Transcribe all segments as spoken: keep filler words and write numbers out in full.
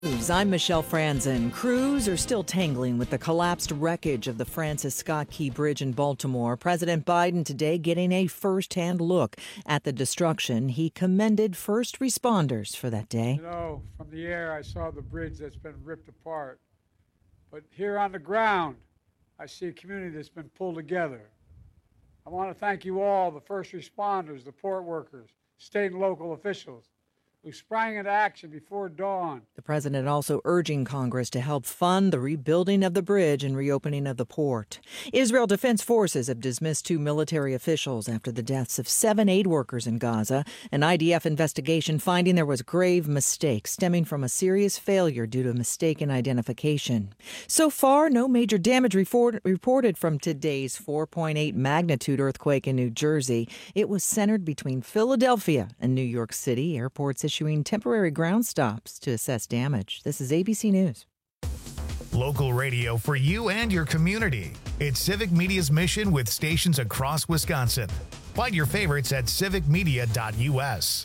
I'm Michelle Franzen. Crews are still tangling with the collapsed wreckage of the Francis Scott Key Bridge in Baltimore. President Biden today getting a first-hand look at the destruction. He commended first responders for that day. You know, from the air, I saw the bridge that's been ripped apart. But here on the ground, I see a community that's been pulled together. I want to thank you all, the first responders, the port workers, state and local officials, who sprang into action before dawn. The president also urging Congress to help fund the rebuilding of the bridge and reopening of the port. Israel Defense Forces have dismissed two military officials after the deaths of seven aid workers in Gaza. An I D F investigation finding there was grave mistake stemming from a serious failure due to mistaken identification. So far, no major damage reported from today's four point eight magnitude earthquake in New Jersey. It was centered between Philadelphia and New York City. Airports issuing temporary ground stops to assess damage. This is A B C News. Local radio for you and your community. It's Civic Media's mission with stations across Wisconsin. Find your favorites at civic media dot U S.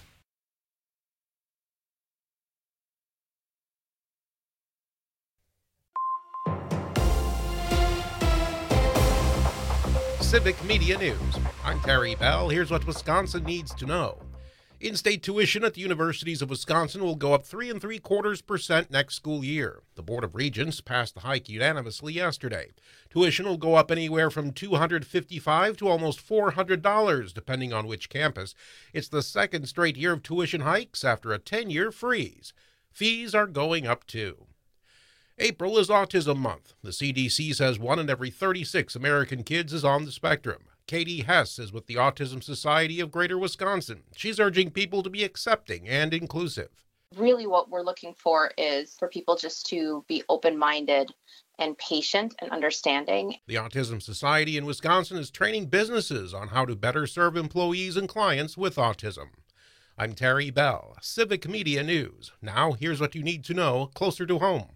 Civic Media News. I'm Terry Bell. Here's what Wisconsin needs to know. In-state tuition at the universities of Wisconsin will go up three and three quarters percent next school year. The Board of Regents passed the hike unanimously yesterday. Tuition will go up anywhere from two hundred fifty-five dollars to almost four hundred dollars, depending on which campus. It's the second straight year of tuition hikes after a ten-year freeze. Fees are going up too. April is Autism Month. The C D C says one in every thirty-six American kids is on the spectrum. Katie Hess is with the Autism Society of Greater Wisconsin. She's urging people to be accepting and inclusive. Really what we're looking for is for people just to be open-minded and patient and understanding. The Autism Society in Wisconsin is training businesses on how to better serve employees and clients with autism. I'm Terry Bell, Civic Media News. Now here's what you need to know closer to home.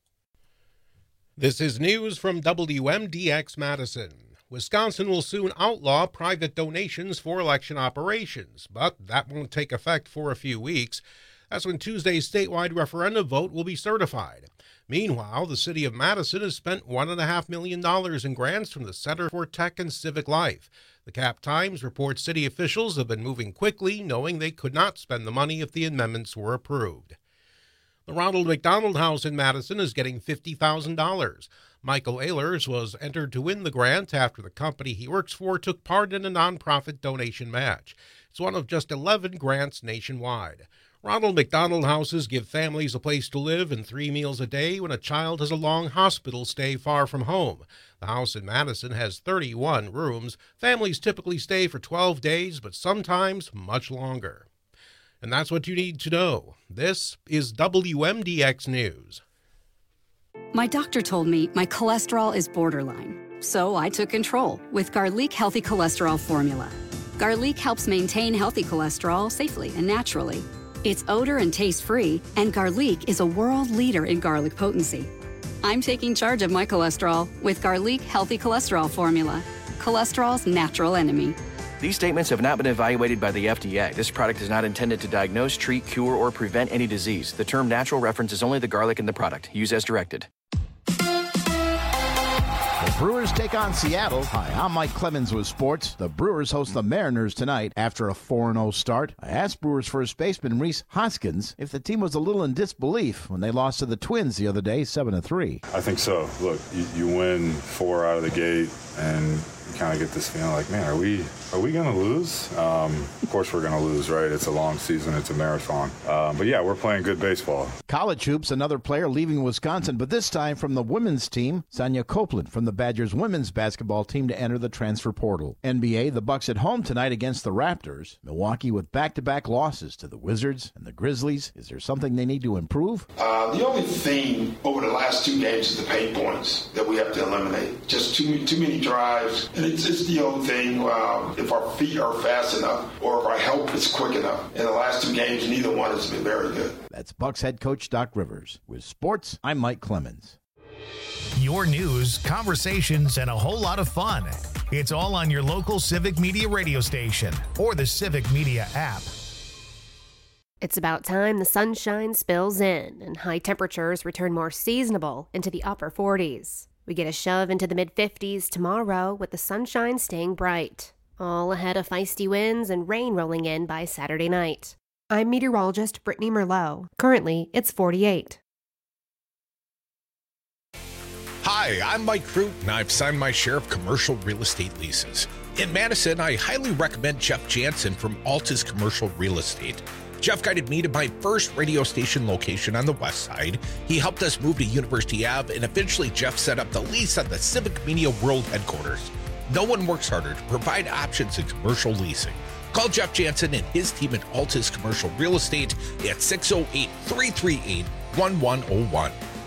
This is news from W M D X Madison. Wisconsin will soon outlaw private donations for election operations, but that won't take effect for a few weeks. That's when Tuesday's statewide referendum vote will be certified. Meanwhile, the city of Madison has spent one point five million dollars in grants from the Center for Tech and Civic Life. The Cap Times reports city officials have been moving quickly, knowing they could not spend the money if the amendments were approved. The Ronald McDonald House in Madison is getting fifty thousand dollars. Michael Ehlers was entered to win the grant after the company he works for took part in a nonprofit donation match. It's one of just eleven grants nationwide. Ronald McDonald Houses give families a place to live and three meals a day when a child has a long hospital stay far from home. The house in Madison has thirty-one rooms. Families typically stay for twelve days, but sometimes much longer. And that's what you need to know. This is W M D X News. My doctor told me my cholesterol is borderline, so I took control with Garlic Healthy Cholesterol Formula. Garlic helps maintain healthy cholesterol safely and naturally. It's odor and taste-free, and Garlic is a world leader in garlic potency. I'm taking charge of my cholesterol with Garlic Healthy Cholesterol Formula, cholesterol's natural enemy. These statements have not been evaluated by the F D A. This product is not intended to diagnose, treat, cure, or prevent any disease. The term natural references only the garlic in the product. Use as directed. The Brewers take on Seattle. Hi, I'm Mike Clemens with sports. The Brewers host the Mariners tonight after a four and oh start. I asked Brewers first baseman Rhys Hoskins if the team was a little in disbelief when they lost to the Twins the other day, seven to three. I think so. Look, you, you win four out of the gate, and you kind of get this feeling like, man, are we are we going to lose? Um, of course we're going to lose, right? It's a long season. It's a marathon. Um, but, yeah, we're playing good baseball. College hoops, another player leaving Wisconsin, but this time from the women's team, Sonia Copeland from the Badgers women's basketball team to enter the transfer portal. N B A, the Bucks at home tonight against the Raptors. Milwaukee with back-to-back losses to the Wizards and the Grizzlies. Is there something they need to improve? Uh, the only thing over the last two games is the pain points that we have to eliminate. Just too, too many drives. And it's, it's the old thing, um, if our feet are fast enough or if our help is quick enough. In the last two games, neither one has been very good. That's Bucks head coach Doc Rivers. With sports, I'm Mike Clemens. Your news, conversations, and a whole lot of fun. It's all on your local Civic Media radio station or the Civic Media app. It's about time the sunshine spills in and high temperatures return more seasonable into the upper forties. We get a shove into the mid-fifties tomorrow with the sunshine staying bright, all ahead of feisty winds and rain rolling in by Saturday night. I'm meteorologist Brittany Merlot. Currently, it's forty-eight. Hi, I'm Mike Crute, and I've signed my share of commercial real estate leases. In Madison, I highly recommend Jeff Jansen from Altus Commercial Real Estate. Jeff guided me to my first radio station location on the west side. He helped us move to University Avenue, and eventually Jeff set up the lease on the Civic Media World headquarters. No one works harder to provide options in commercial leasing. Call Jeff Jansen and his team at Altus Commercial Real Estate at six oh eight, three three eight, one one oh one.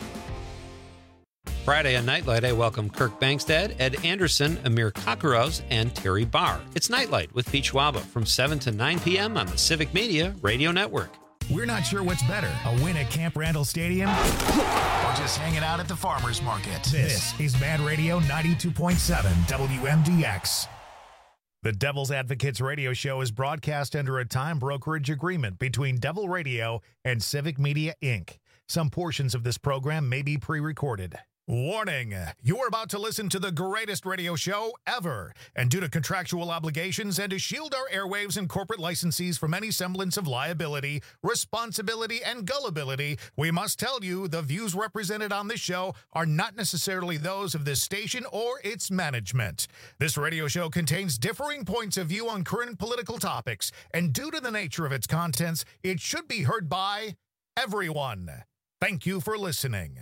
Friday on Nightlight, I welcome Kirk Bangstad, Ed Anderson, Amir Kakaros, and Terry Barr. It's Nightlight with Pete Schwaba from seven to nine p.m. on the Civic Media Radio Network. We're not sure what's better, a win at Camp Randall Stadium or just hanging out at the farmer's market. This is Mad Radio ninety-two point seven W M D X. The Devil's Advocates radio show is broadcast under a time brokerage agreement between Devil Radio and Civic Media, Incorporated. Some portions of this program may be pre-recorded. Warning, you're about to listen to the greatest radio show ever, and due to contractual obligations and to shield our airwaves and corporate licensees from any semblance of liability, responsibility, and gullibility, we must tell you the views represented on this show are not necessarily those of this station or its management. This radio show contains differing points of view on current political topics, and due to the nature of its contents, it should be heard by everyone. Thank you for listening.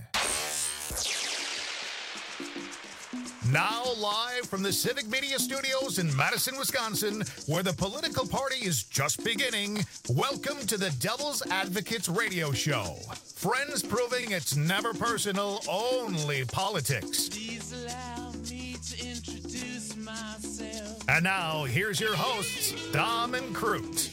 Now live from the Civic Media Studios in Madison, Wisconsin, where the political party is just beginning, welcome to the Devil's Advocates radio show. Friends proving it's never personal, only politics. Please allow me to introduce myself. And now, here's your hosts, Dom and Crute.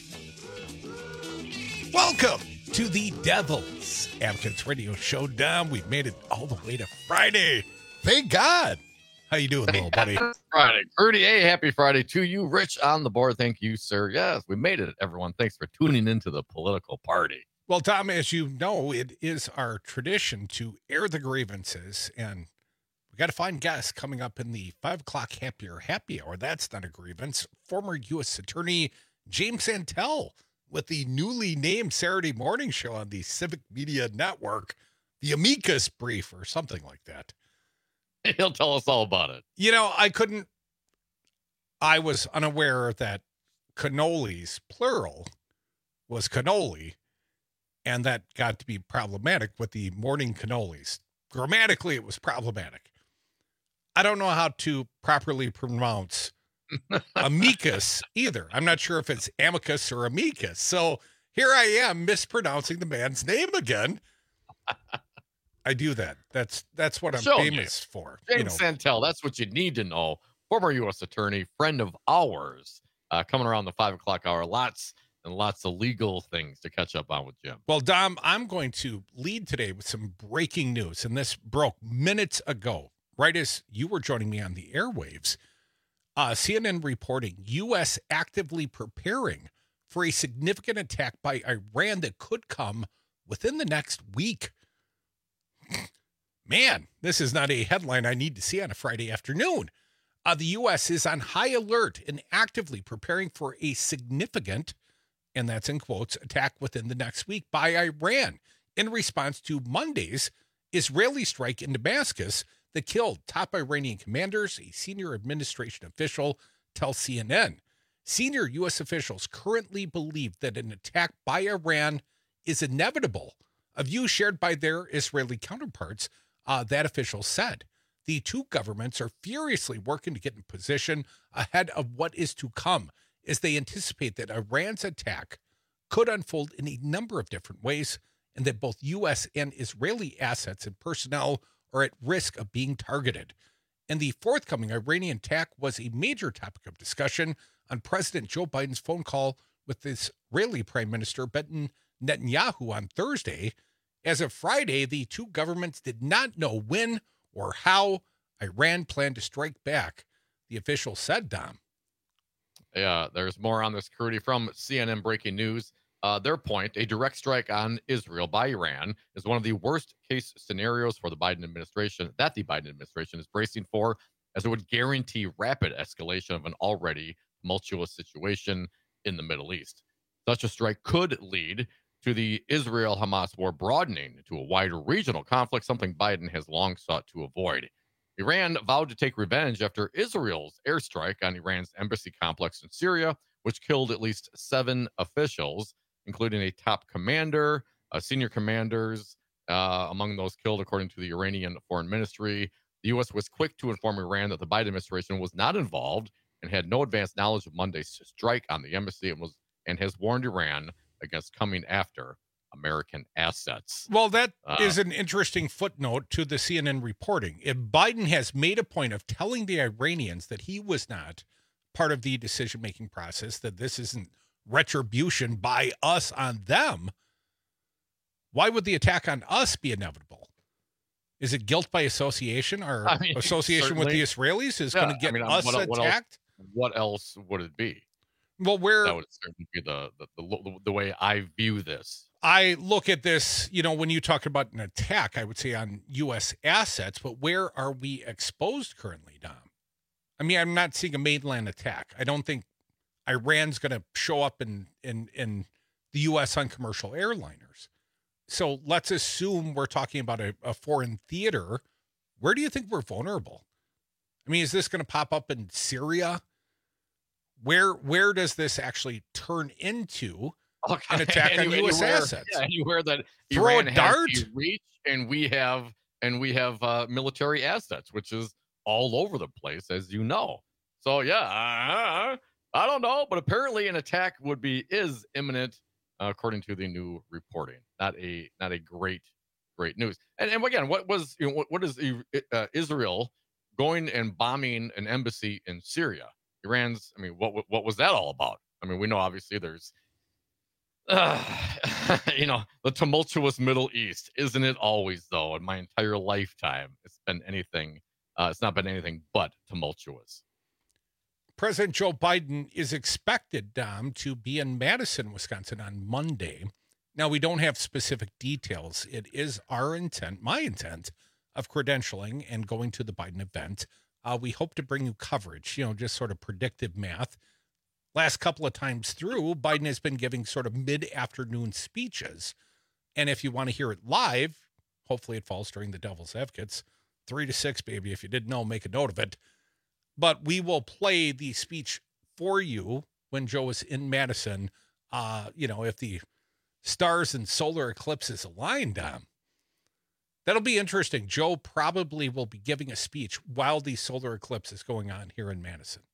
Welcome to the Devil's Advocates radio show, Dom. We've made it all the way to Friday. Thank God. How you doing, little buddy? Friday. Rudy, hey, happy Friday to you. Rich on the board. Thank you, sir. Yes, we made it, everyone. Thanks for tuning into the political party. Well, Tom, as you know, it is our tradition to air the grievances, and we got to find guests coming up in the five o'clock happier happy hour. That's not a grievance. Former U S Attorney James Santel with the newly named Saturday morning show on the Civic Media Network, the Amicus Brief or something like that. He'll tell us all about it. You know, I couldn't, I was unaware that cannolis, plural, was cannoli, and that got to be problematic with the morning cannolis. Grammatically, it was problematic. I don't know how to properly pronounce amicus either. I'm not sure if it's amicus or amicus. So here I am mispronouncing the man's name again. I do that. That's that's what I'm Show famous you. for. James you know. Santel, that's what you need to know. Former U S attorney, friend of ours, uh, coming around the five o'clock hour. Lots and lots of legal things to catch up on with Jim. Well, Dom, I'm going to lead today with some breaking news, and this broke minutes ago, right as you were joining me on the airwaves. Uh, C N N reporting U S actively preparing for a significant attack by Iran that could come within the next week. Man, this is not a headline I need to see on a Friday afternoon. Uh, the U S is on high alert and actively preparing for a significant, and that's in quotes, attack within the next week by Iran in response to Monday's Israeli strike in Damascus that killed top Iranian commanders, a senior administration official tells C N N. Senior U S officials currently believe that an attack by Iran is inevitable, a view shared by their Israeli counterparts, uh, that official said. The two governments are furiously working to get in position ahead of what is to come, as they anticipate that Iran's attack could unfold in a number of different ways, and that both U S and Israeli assets and personnel are at risk of being targeted. And the forthcoming Iranian attack was a major topic of discussion on President Joe Biden's phone call with Israeli Prime Minister Benjamin Netanyahu on Thursday. As of Friday, the two governments did not know when or how Iran planned to strike back, the official said, Dom. Yeah, there's more on this, Crudy, from C N N Breaking News. Uh, their point, a direct strike on Israel by Iran is one of the worst case scenarios for the Biden administration that the Biden administration is bracing for, as it would guarantee rapid escalation of an already tumultuous situation in the Middle East. Such a strike could lead to the Israel-Hamas war broadening into a wider regional conflict, something Biden has long sought to avoid. Iran vowed to take revenge after Israel's airstrike on Iran's embassy complex in Syria, which killed at least seven officials, including a top commander, uh, senior commanders. Uh, among those killed, according to the Iranian Foreign Ministry, the U S was quick to inform Iran that the Biden administration was not involved and had no advanced knowledge of Monday's strike on the embassy, and was and has warned Iran against coming after American assets. Well, that uh, is an interesting footnote to the C N N reporting. If Biden has made a point of telling the Iranians that he was not part of the decision-making process, that this isn't retribution by us on them, why would the attack on us be inevitable? Is it guilt by association, or I mean, association with the Israelis is yeah, going to get I mean, us what, what attacked? Else, what else would it be? Well, where that would certainly be the the, the the way I view this. I look at this, you know, when you talk about an attack, I would say on U S assets, but where are we exposed currently, Dom? I mean, I'm not seeing a mainland attack. I don't think Iran's going to show up in, in, in the U S on commercial airliners. So let's assume we're talking about a, a foreign theater. Where do you think we're vulnerable? I mean, is this going to pop up in Syria? Where where does this actually turn into okay. an attack anywhere, on U S anywhere, assets? Yeah, anywhere that Throw Iran a dart, has reach, and we have and we have uh, military assets, which is all over the place, as you know. So yeah, uh, I don't know, but apparently an attack would be is imminent, uh, according to the new reporting. Not a not a great great news. And and again, what was you know what, what is uh, Israel going and bombing an embassy in Syria? Iran's, I mean, what what was that all about? I mean, we know obviously there's, uh, you know, the tumultuous Middle East, isn't it always though? In my entire lifetime, it's been anything, uh, it's not been anything but tumultuous. President Joe Biden is expected, Dom, to be in Madison, Wisconsin on Monday. Now, we don't have specific details. It is our intent, my intent, of credentialing and going to the Biden event. Uh, we hope to bring you coverage, you know, just sort of predictive math. Last couple of times through, Biden has been giving sort of mid-afternoon speeches. And if you want to hear it live, hopefully it falls during the Devil's Advocates. Three to six, baby. If you didn't know, make a note of it. But we will play the speech for you when Joe is in Madison. Uh, you know, if the stars and solar eclipses align, Dom. That'll be interesting. Joe probably will be giving a speech while the solar eclipse is going on here in Madison.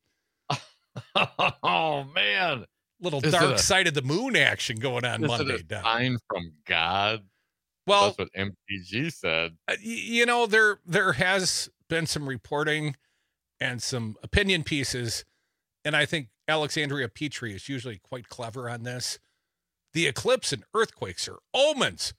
Oh, man. Little is dark a, side of the moon action going on is Monday. Is it a sign from God? Well, that's what M T G said. Uh, you know, there there has been some reporting and some opinion pieces, and I think Alexandria Petrie is usually quite clever on this. The eclipse and earthquakes are omens.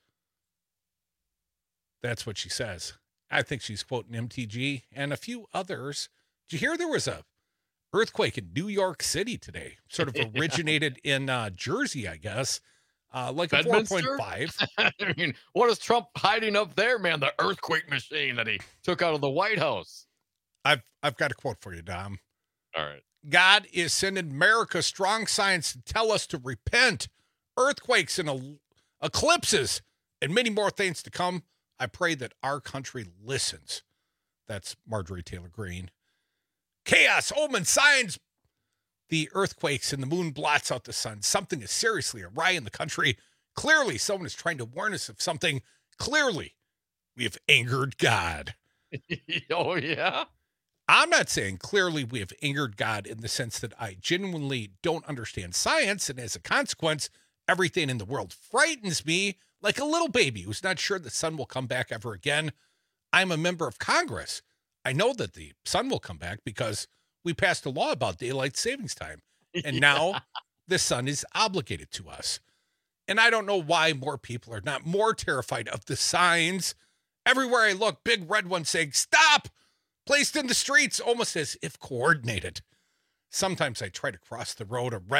That's what she says. I think she's quoting M T G and a few others. Did you hear there was a earthquake in New York City today? Sort of originated yeah. in uh, Jersey, I guess. Uh, like Bedminster? a four point five. I mean, what is Trump hiding up there, man? The earthquake machine that he took out of the White House. I've I've got a quote for you, Dom. All right. God is sending America strong signs to tell us to repent. Earthquakes and el- eclipses and many more things to come. I pray that our country listens. That's Marjorie Taylor Greene. Chaos, omen, signs. The earthquakes and the moon blots out the sun. Something is seriously awry in the country. Clearly, someone is trying to warn us of something. Clearly, we have angered God. Oh, yeah? I'm not saying clearly we have angered God in the sense that I genuinely don't understand science, and as a consequence, everything in the world frightens me like a little baby who's not sure the sun will come back ever again. I'm a member of Congress. I know that the sun will come back because we passed a law about daylight savings time. And yeah. now the sun is obligated to us. And I don't know why more people are not more terrified of the signs. Everywhere I look, big red ones saying, stop, placed in the streets, almost as if coordinated. Sometimes I try to cross the road, a red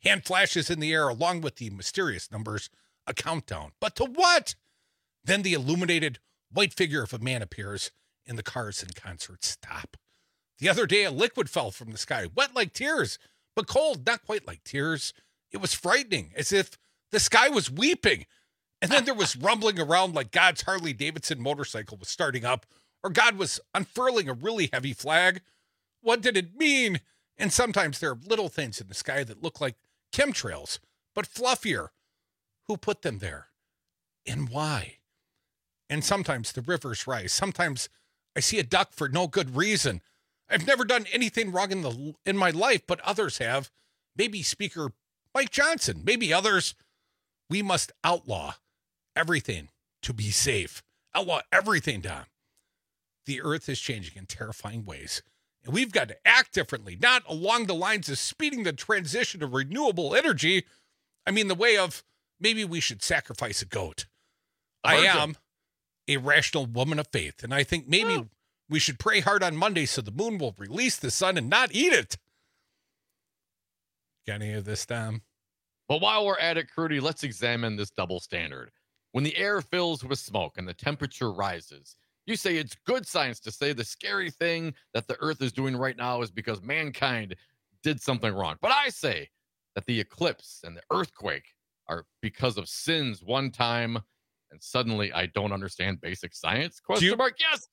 Hand flashes in the air along with the mysterious numbers, a countdown. But to what? Then the illuminated white figure of a man appears and the cars and concerts stop. The other day, a liquid fell from the sky, wet like tears, but cold, not quite like tears. It was frightening, as if the sky was weeping. And then there was rumbling around like God's Harley Davidson motorcycle was starting up, or God was unfurling a really heavy flag. What did it mean? And sometimes there are little things in the sky that look like chemtrails, but fluffier. Who put them there? And why? And sometimes the rivers rise. Sometimes I see a duck for no good reason. I've never done anything wrong in the in my life, but others have. Maybe Speaker Mike Johnson, maybe others. We must outlaw everything to be safe. Outlaw everything, Dom. The earth is changing in terrifying ways, and we've got to act differently, not along the lines of speeding the transition to renewable energy. I mean, the way of maybe we should sacrifice a goat. I am a rational woman of faith, and I think maybe oh. we should pray hard on Monday so the moon will release the sun and not eat it. Got any of this, Dom? But while we're at it, Crudy, let's examine this double standard. When the air fills with smoke and the temperature rises, you say it's good science to say the scary thing that the earth is doing right now is because mankind did something wrong. But I say that the eclipse and the earthquake are because of sins one time, and suddenly I don't understand basic science? Question you, mark, yes.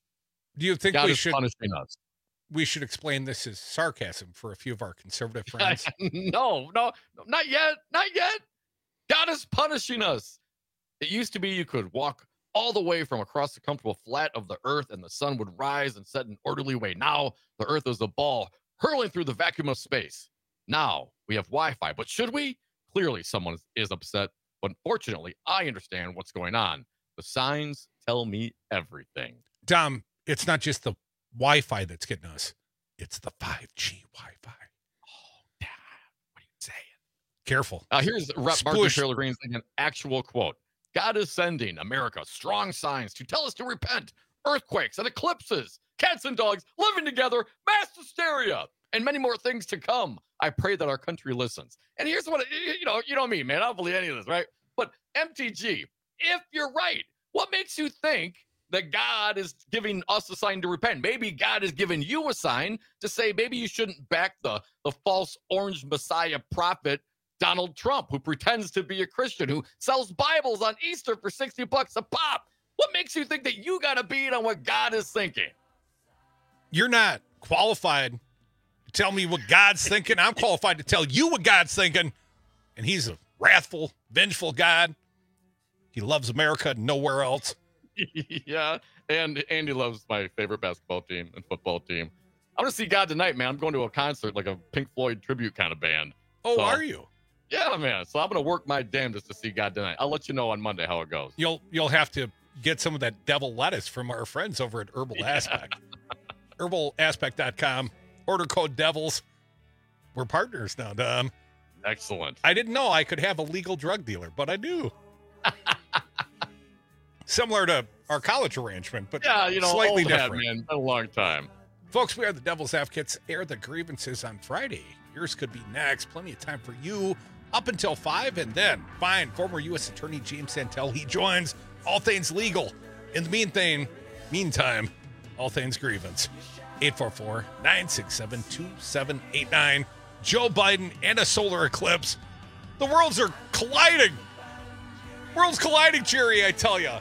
Do you think God we is should punishing us? We should explain this as sarcasm for a few of our conservative friends? no, no, not yet, not yet. God is punishing us. It used to be you could walk all the way from across the comfortable flat of the earth and the sun would rise and set in an orderly way. Now the earth is a ball hurling through the vacuum of space. Now we have Wi-Fi, but should we? Clearly someone is upset, but fortunately I understand what's going on. The signs tell me everything. Dom, it's not just the Wi-Fi that's getting us. It's the five G Wi-Fi. Oh, Dad, what are you saying? Careful. Uh, here's Rep Marjorie Taylor Greene's an actual quote. God is sending America strong signs to tell us to repent. Earthquakes and eclipses, cats and dogs living together, mass hysteria, and many more things to come. I pray that our country listens. And here's what, you know, you know me, man. I don't believe any of this, right? But M T G, if you're right, what makes you think that God is giving us a sign to repent? Maybe God is giving you a sign to say maybe you shouldn't back the, the false orange messiah prophet Donald Trump, who pretends to be a Christian, who sells Bibles on Easter for sixty bucks a pop. What makes you think that you got to beat on what God is thinking? You're not qualified to tell me what God's thinking. I'm qualified to tell you what God's thinking. And he's a wrathful, vengeful God. He loves America and nowhere else. Yeah, and Andy loves my favorite basketball team and football team. I'm going to see God tonight, man. I'm going to a concert, like a Pink Floyd tribute kind of band. Oh, so, are you? Yeah, man. So I'm going to work my damnedest to see God tonight. I'll let you know on Monday how it goes. You'll you'll have to get some of that devil lettuce from our friends over at Herbal yeah. Aspect. herbal aspect dot com. Order code DEVILS. We're partners now, Dom. Excellent. I didn't know I could have a legal drug dealer, but I do. Similar to our college arrangement, but yeah, you know, slightly old different. Hat, man. Been a long time. Folks, we are the Devil's Advocates. Air the grievances on Friday. Yours could be next. Plenty of time for you up until five, and then fine. Former U S Attorney James Santel, he joins All Things Legal. In the meantime, meantime, All Things Grievance. eight four four, nine six seven, two seven eight nine. Joe Biden and a solar eclipse. The worlds are colliding. Worlds colliding, Jerry, I tell you.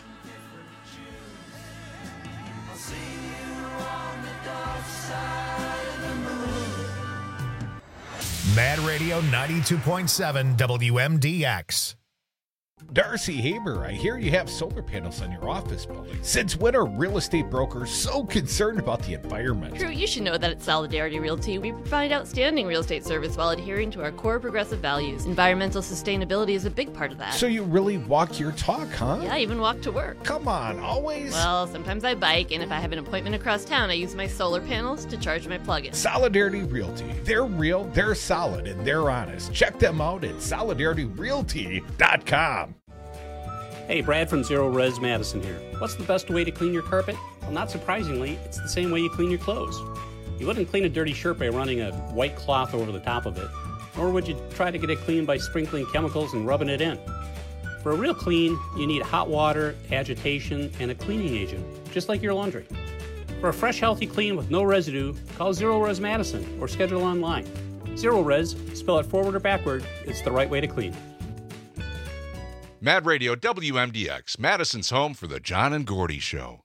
Mad Radio ninety-two point seven W M D X. Darcy Haber, I hear you have solar panels on your office building. Since when are real estate brokers so concerned about the environment? True, you should know that at Solidarity Realty, we provide outstanding real estate service while adhering to our core progressive values. Environmental sustainability is a big part of that. So you really walk your talk, huh? Yeah, I even walk to work. Come on, always? Well, sometimes I bike, and if I have an appointment across town, I use my solar panels to charge my plug-in. Solidarity Realty. They're real, they're solid, and they're honest. Check them out at solidarity realty dot com. Hey, Brad from Zero Res Madison here. What's the best way to clean your carpet? Well, not surprisingly, it's the same way you clean your clothes. You wouldn't clean a dirty shirt by running a white cloth over the top of it. nor would you try to get it clean by sprinkling chemicals and rubbing it in. For a real clean, you need hot water, agitation, and a cleaning agent, just like your laundry. For a fresh, healthy clean with no residue, call Zero Res Madison or schedule online. Zero Res, spell it forward or backward, it's the right way to clean. Mad Radio W M D X, Madison's home for the John and Gordy Show.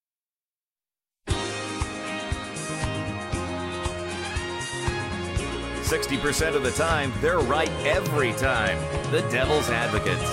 sixty percent of the time, they're right every time. The Devil's Advocates.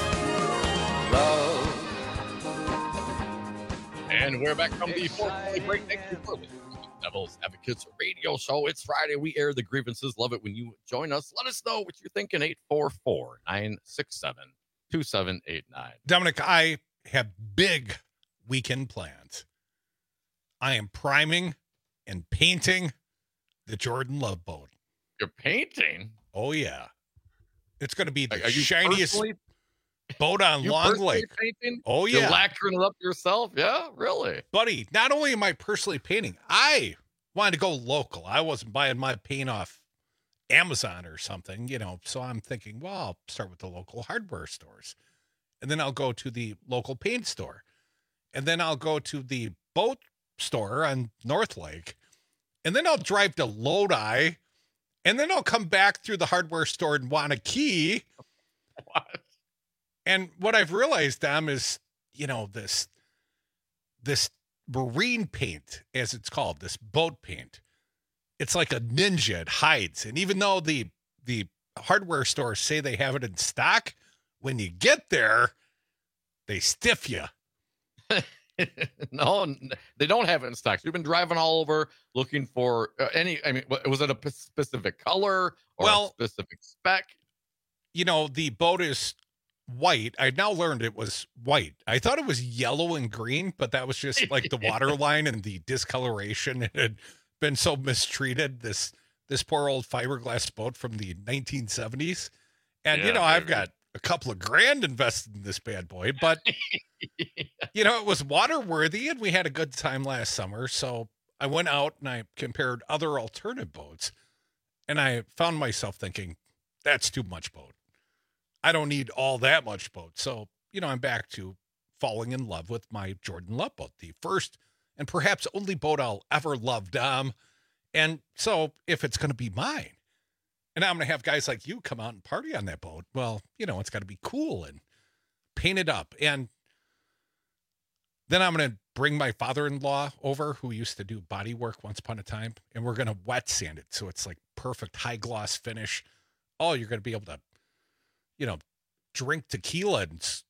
And we're back from the fourth break. Thank you for listening to the Devil's Advocates radio show. It's Friday. We air the grievances. Love it when you join us. Let us know what you're thinking. eight four four, nine six seven, two seven eight nine. Dominic, I have big weekend plans. I am priming and painting the Jordan Love boat. You're painting? Oh, yeah. It's going to be the Are you shiniest personally- boat on You Long personally Lake. painting? Oh, You're yeah. lacquering it up yourself? Yeah, really? Buddy, not only am I personally painting, I wanted to go local. I wasn't buying my paint off Amazon or something, you know, so I'm thinking, well, I'll start with the local hardware stores. And then I'll go to the local paint store. And then I'll go to the boat store on North Lake. And then I'll drive to Lodi. And then I'll come back through the hardware store in Wanakee. What? And what I've realized, Dom, is, you know, this, this marine paint, as it's called, this boat paint, it's like a ninja. It hides. And even though the, the hardware stores say they have it in stock, when you get there, they stiff you. No, they don't have it in stock. We've been driving all over looking for uh, any, I mean, was it a p- specific color or Well, a specific spec? You know, the boat is white. I now learned it was white. I thought it was yellow and green, but that was just like the water line and the discoloration. It had been so mistreated. This, this poor old fiberglass boat from the nineteen seventies. And, Yeah, you know, I've maybe. got a couple of grand invested in this bad boy, but you know, it was water worthy and we had a good time last summer. So I went out and I compared other alternative boats and I found myself thinking, that's too much boat. I don't need all that much boat. So, you know, I'm back to falling in love with my Jordan Love boat, the first and perhaps only boat I'll ever love, Dom. And so if it's going to be mine, and I'm going to have guys like you come out and party on that boat, well, you know, it's got to be cool and painted up. And then I'm going to bring my father-in-law over who used to do body work once upon a time, and we're going to wet sand it. So it's like perfect high gloss finish. Oh, you're going to be able to, you know, drink tequila and s-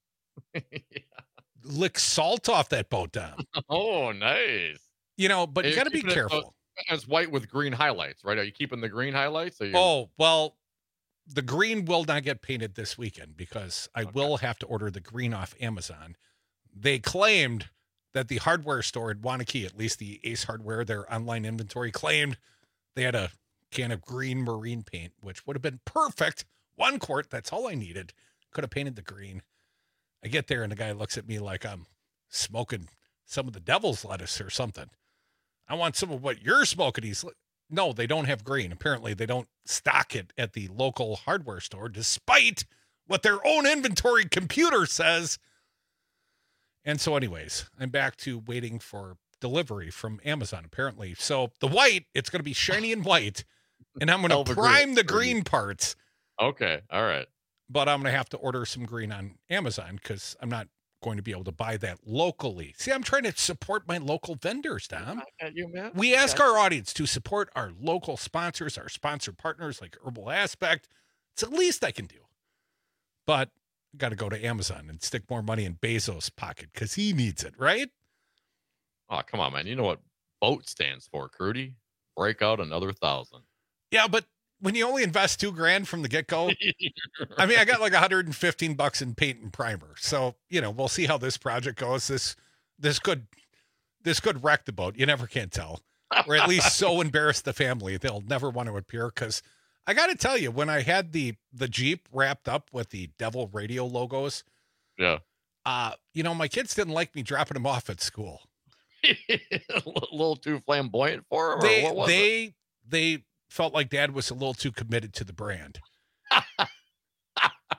lick salt off that boat down. Oh, nice. You know, but Are you got to be keeping it, uh, careful. It's white with green highlights, right? Are you keeping the green highlights? Or you... Oh, well, the green will not get painted this weekend because I will have to order the green off Amazon. They claimed that the hardware store in Wanakee, at least the Ace Hardware, their online inventory, claimed they had a can of green marine paint, which would have been perfect. One quart, that's all I needed. Could have painted the green. I get there and the guy looks at me like I'm smoking some of the devil's lettuce or something. I want some of what you're smoking. He's like, no, they don't have green. Apparently they don't stock it at the local hardware store, despite what their own inventory computer says. And so anyways, I'm back to waiting for delivery from Amazon, apparently. So the white, it's going to be shiny and white, and I'm going Hell to of a prime green. the green parts. Okay. All right. But I'm going to have to order some green on Amazon because I'm not going to be able to buy that locally. See, I'm trying to support my local vendors, Tom. I got you, man. We I ask got our audience to support our local sponsors, our sponsor partners like Herbal Aspect. It's the least I can do. But got to go to Amazon and stick more money in Bezos' pocket because he needs it, right? Oh, come on, man. You know what BOAT stands for, Crudy? Break out another thousand. Yeah, but when you only invest two grand from the get-go, I mean, I got like one hundred fifteen bucks in paint and primer. So, you know, we'll see how this project goes. This, this could, this could wreck the boat. You never can tell, or at least so embarrass the family. They'll never want to appear. Cause I got to tell you, when I had the, the Jeep wrapped up with the Devil Radio logos, Yeah. uh, you know, my kids didn't like me dropping them off at school. A little too flamboyant for him? They, or what was it? they, they felt like Dad was a little too committed to the brand.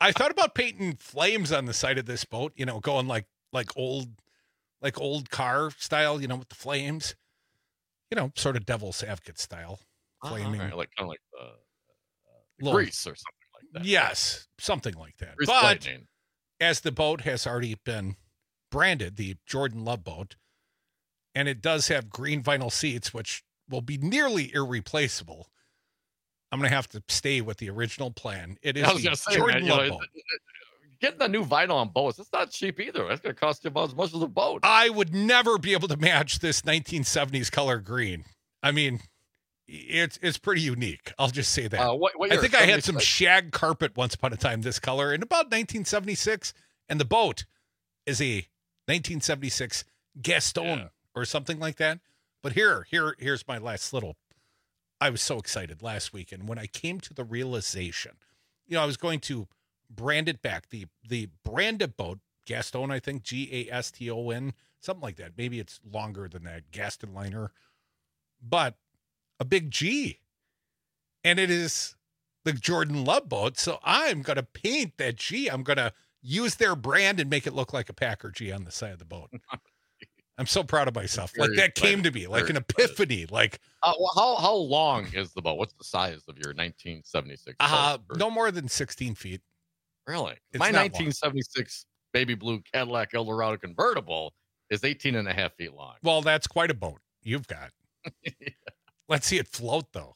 I thought about painting flames on the side of this boat, you know, going like like old like old car style, you know, with the flames. You know, sort of devil's advocate style. Flaming. Oh, right. Like kind of like the, uh, the Little- grease or something like that. Yes, something like that. Grease But lightning. as the boat has already been branded, the Jordan Love boat, and it does have green vinyl seats, which will be nearly irreplaceable. I'm going to have to stay with the original plan. It is I was the going to say, Jordan man, you Love know, boat. getting the new vinyl on boats, it's not cheap either. That's going to cost you about as much as a boat. I would never be able to match this nineteen seventies color green. I mean, it's it's pretty unique. I'll just say that. Uh, what, what I year? think I had some seventy-six? shag carpet once upon a time this color in about nineteen seventy-six, and the boat is a nineteen seventy-six Gaston Yeah. or something like that. But here, here, here's my last little. I was so excited last weekend when I came to the realization. You know, I was going to brand it back. The the branded boat, Gaston, I think, G A S T O N, something like that. Maybe it's longer than that, Gaston liner. But a big G. And it is the Jordan Love boat. So I'm going to paint that G. I'm going to use their brand and make it look like a Packer G on the side of the boat. I'm so proud of myself. Like Very that came excited. to me, like Very an epiphany. Like Uh, well, how how long is the boat? What's the size of your nineteen seventy-six? uh, boat? no more than sixteen feet. Really? It's My not long. nineteen seventy-six baby blue Cadillac Eldorado convertible is eighteen and a half feet long. Well, that's quite a boat you've got. Let's see it float, though.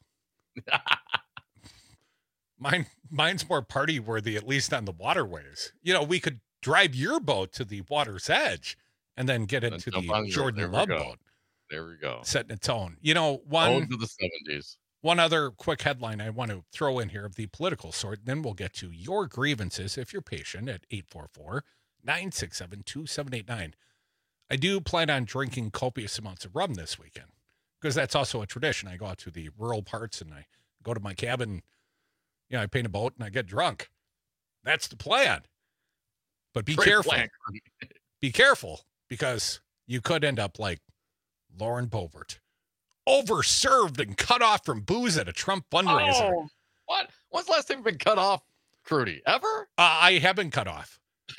Mine, mine's more party worthy, at least on the waterways. You know, we could drive your boat to the water's edge and then get into jump the on your- Jordan there we Love go. boat, There we go. setting a tone. You know, one Ode to the seventies. one other quick headline I want to throw in here of the political sort, and then we'll get to your grievances if you're patient at eight four four, nine six seven, two seven eight nine. I do plan on drinking copious amounts of rum this weekend because that's also a tradition. I go out to the rural parts and I go to my cabin. You know, I paint a boat and I get drunk. That's the plan. But be Great careful. plan. Be careful because you could end up like Lauren Boebert, overserved and cut off from booze at a Trump fundraiser. Oh, what? When's the last time you've been cut off, Crudy? Ever? Uh, I have been cut off.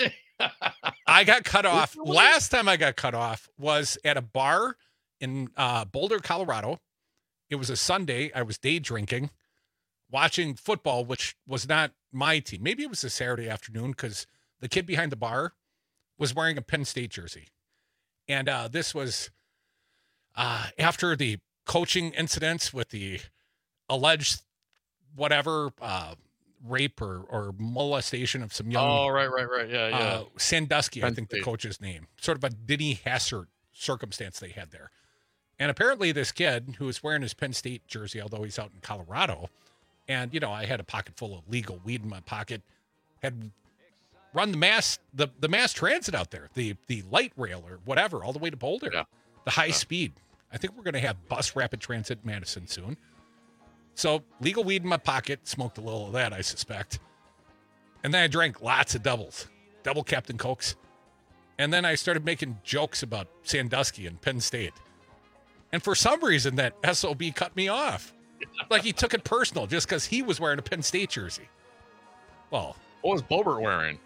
I got cut off. Last time I got cut off was at a bar in uh, Boulder, Colorado. It was a Sunday. I was day drinking, watching football, which was not my team. Maybe it was a Saturday afternoon because the kid behind the bar was wearing a Penn State jersey. And uh, this was uh, after the coaching incidents with the alleged whatever uh, rape or, or molestation of some young. Oh, right, right, right. Yeah, yeah. Uh, Sandusky, I Penn think the State. coach's name. Sort of a Denny Hassert circumstance they had there. And apparently this kid who was wearing his Penn State jersey, although he's out in Colorado, and, you know, I had a pocket full of legal weed in my pocket, had run the mass the, the mass transit out there, the the light rail or whatever, all the way to Boulder. Yeah. The high speed. I think we're going to have bus rapid transit in Madison soon. So legal weed in my pocket, smoked a little of that, I suspect. And then I drank lots of doubles, double Captain Cokes. And then I started making jokes about Sandusky and Penn State. And for some reason, that S O B cut me off. Like he took it personal just because he was wearing a Penn State jersey. Well, what was Boebert wearing?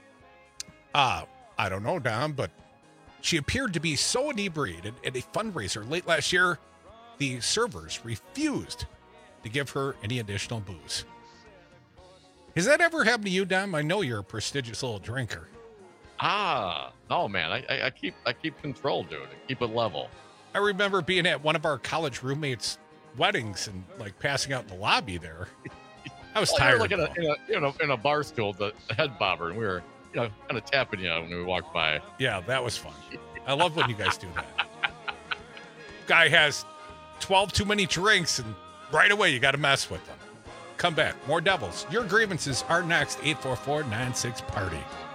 Uh, I don't know, Dom, but she appeared to be so inebriated at a fundraiser late last year, the servers refused to give her any additional booze. Has that ever happened to you, Dom? I know you're a prestigious little drinker. Ah, no, man. I, I, I keep I keep control, dude. I keep it level. I remember being at one of our college roommates' weddings and like passing out in the lobby there. I was well, tired. You were like in a, in, a, in, a, in a bar stool, the head bobber, and we were, you know, kind of tapping you when we walked by. Yeah, that was fun. I love when you guys do that. Guy has twelve too many drinks, and right away you got to mess with them. Come back. More Devils. Your grievances are next. eight four four, nine six party.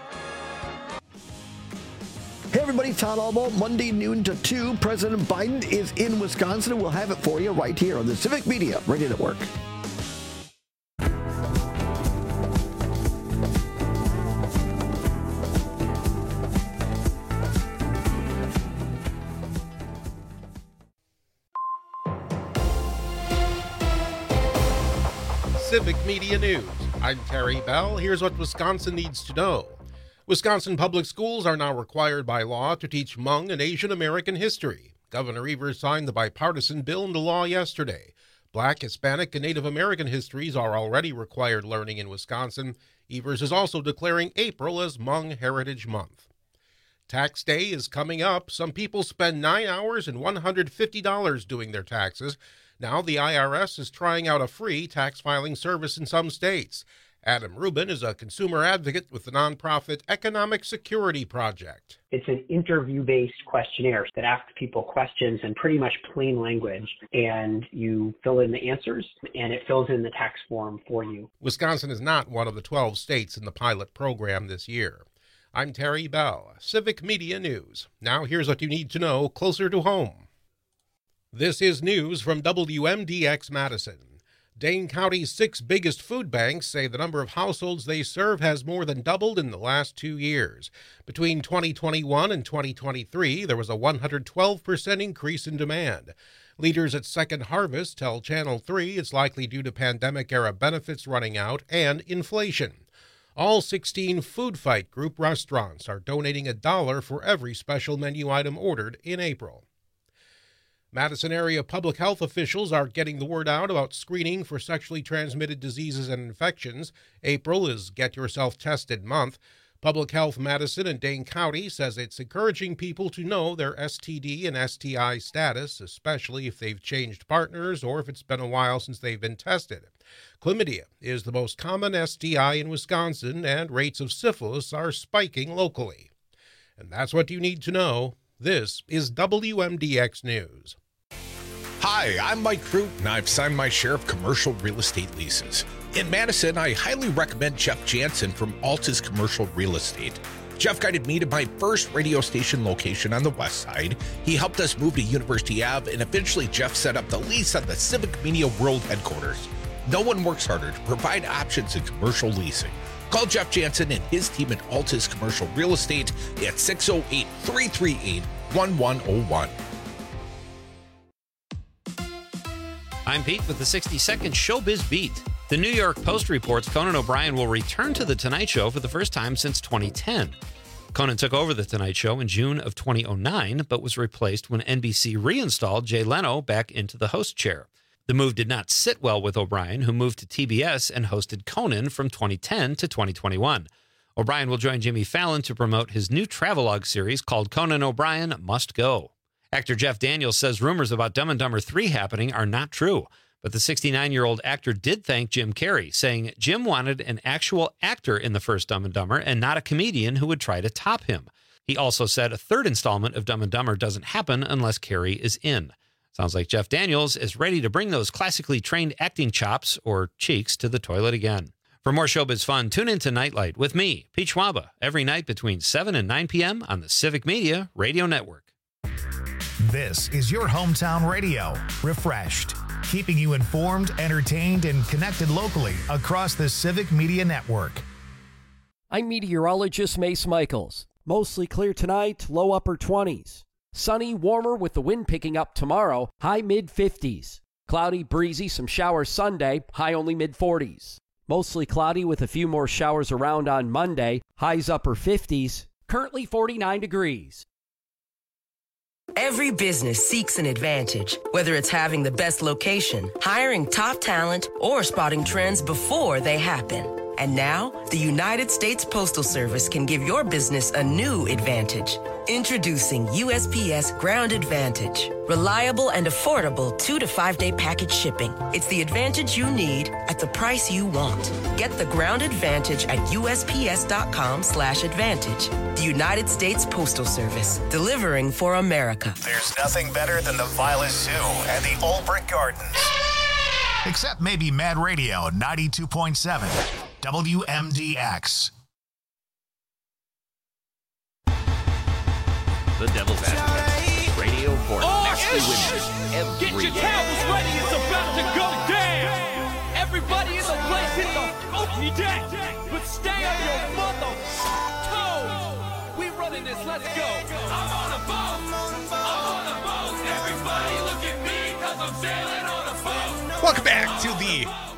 Hey everybody, Todd Albo, Monday noon to two. President Biden is in Wisconsin, and we'll have it for you right here on the Civic Media Radio Network. Civic Media News. I'm Terry Bell. Here's what Wisconsin needs to know. Wisconsin public schools are now required by law to teach Hmong and Asian American history. Governor Evers signed the bipartisan bill into law yesterday. Black, Hispanic, and Native American histories are already required learning in Wisconsin. Evers is also declaring April as Hmong Heritage Month. Tax day is coming up. Some people spend nine hours and one hundred fifty dollars doing their taxes. Now the I R S is trying out a free tax filing service in some states. Adam Rubin is a consumer advocate with the nonprofit Economic Security Project. It's an interview-based questionnaire that asks people questions in pretty much plain language, and you fill in the answers, and it fills in the tax form for you. Wisconsin is not one of the twelve states in the pilot program this year. I'm Terry Bell, Civic Media News. Now here's what you need to know closer to home. This is news from W M D X Madison. Dane County's six biggest food banks say the number of households they serve has more than doubled in the last two years. Between twenty twenty-one and twenty twenty-three, there was a one hundred twelve percent increase in demand. Leaders at Second Harvest tell Channel three it's likely due to pandemic-era benefits running out and inflation. All sixteen Food Fight Group restaurants are donating a dollar for every special menu item ordered in April. Madison area public health officials are getting the word out about screening for sexually transmitted diseases and infections. April is Get Yourself Tested Month. Public Health Madison and Dane County says it's encouraging people to know their S T D and S T I status, especially if they've changed partners or if it's been a while since they've been tested. Chlamydia is the most common S T I in Wisconsin, and rates of syphilis are spiking locally. And that's what you need to know. This is W M D X News. Hi, I'm Mike Crute, and I've signed my share of commercial real estate leases. In Madison, I highly recommend Jeff Jansen from Altus Commercial Real Estate. Jeff guided me to my first radio station location on the west side. He helped us move to University Avenue, and eventually Jeff set up the lease on the Civic Media World headquarters. No one works harder to provide options in commercial leasing. Call Jeff Jansen and his team at Altus Commercial Real Estate at six oh eight, three three eight, one one oh one. I'm Pete with the sixty second Showbiz Beat. The New York Post reports Conan O'Brien will return to The Tonight Show for the first time since twenty ten. Conan took over The Tonight Show in June of twenty oh nine, but was replaced when N B C reinstalled Jay Leno back into the host chair. The move did not sit well with O'Brien, who moved to T B S and hosted Conan from twenty ten to twenty twenty-one. O'Brien will join Jimmy Fallon to promote his new travelogue series called Conan O'Brien Must Go. Actor Jeff Daniels says rumors about Dumb and Dumber three happening are not true. But the sixty-nine-year-old actor did thank Jim Carrey, saying Jim wanted an actual actor in the first Dumb and Dumber and not a comedian who would try to top him. He also said a third installment of Dumb and Dumber doesn't happen unless Carrey is in. Sounds like Jeff Daniels is ready to bring those classically trained acting chops or cheeks to the toilet again. For more showbiz fun, tune in to Nightlight with me, Pete Schwaba, every night between seven and nine p.m. on the Civic Media Radio Network. This is your hometown radio, refreshed, keeping you informed, entertained, and connected locally across the Civic Media Network. I'm meteorologist Mace Michaels. Mostly clear tonight, low upper twenties. Sunny, warmer with the wind picking up tomorrow, high mid fifties. Cloudy, breezy, some showers Sunday, high only mid forties. Mostly cloudy with a few more showers around on Monday, highs upper fifties. Currently forty-nine degrees. Every business seeks an advantage, whether it's having the best location, hiring top talent, or spotting trends before they happen. And now, the United States Postal Service can give your business a new advantage. Introducing U S P S Ground Advantage. Reliable and affordable two to five day package shipping. It's the advantage you need at the price you want. Get the Ground Advantage at U S P S dot com slash advantage. The United States Postal Service, delivering for America. There's nothing better than the Violet Zoo and the Old Brick Gardens. Except maybe Mad Radio ninety-two point seven, W M D X. The Devil's Advocate. Radio for oh, nasty winners every Get your day. towels ready, it's about to go down. Everybody in the place hit the funky deck, but stay on your mother toes. We running this, let's go. I'm on a boat, I'm on a boat. Everybody look at me, cause I'm sailing on a boat. Welcome back to the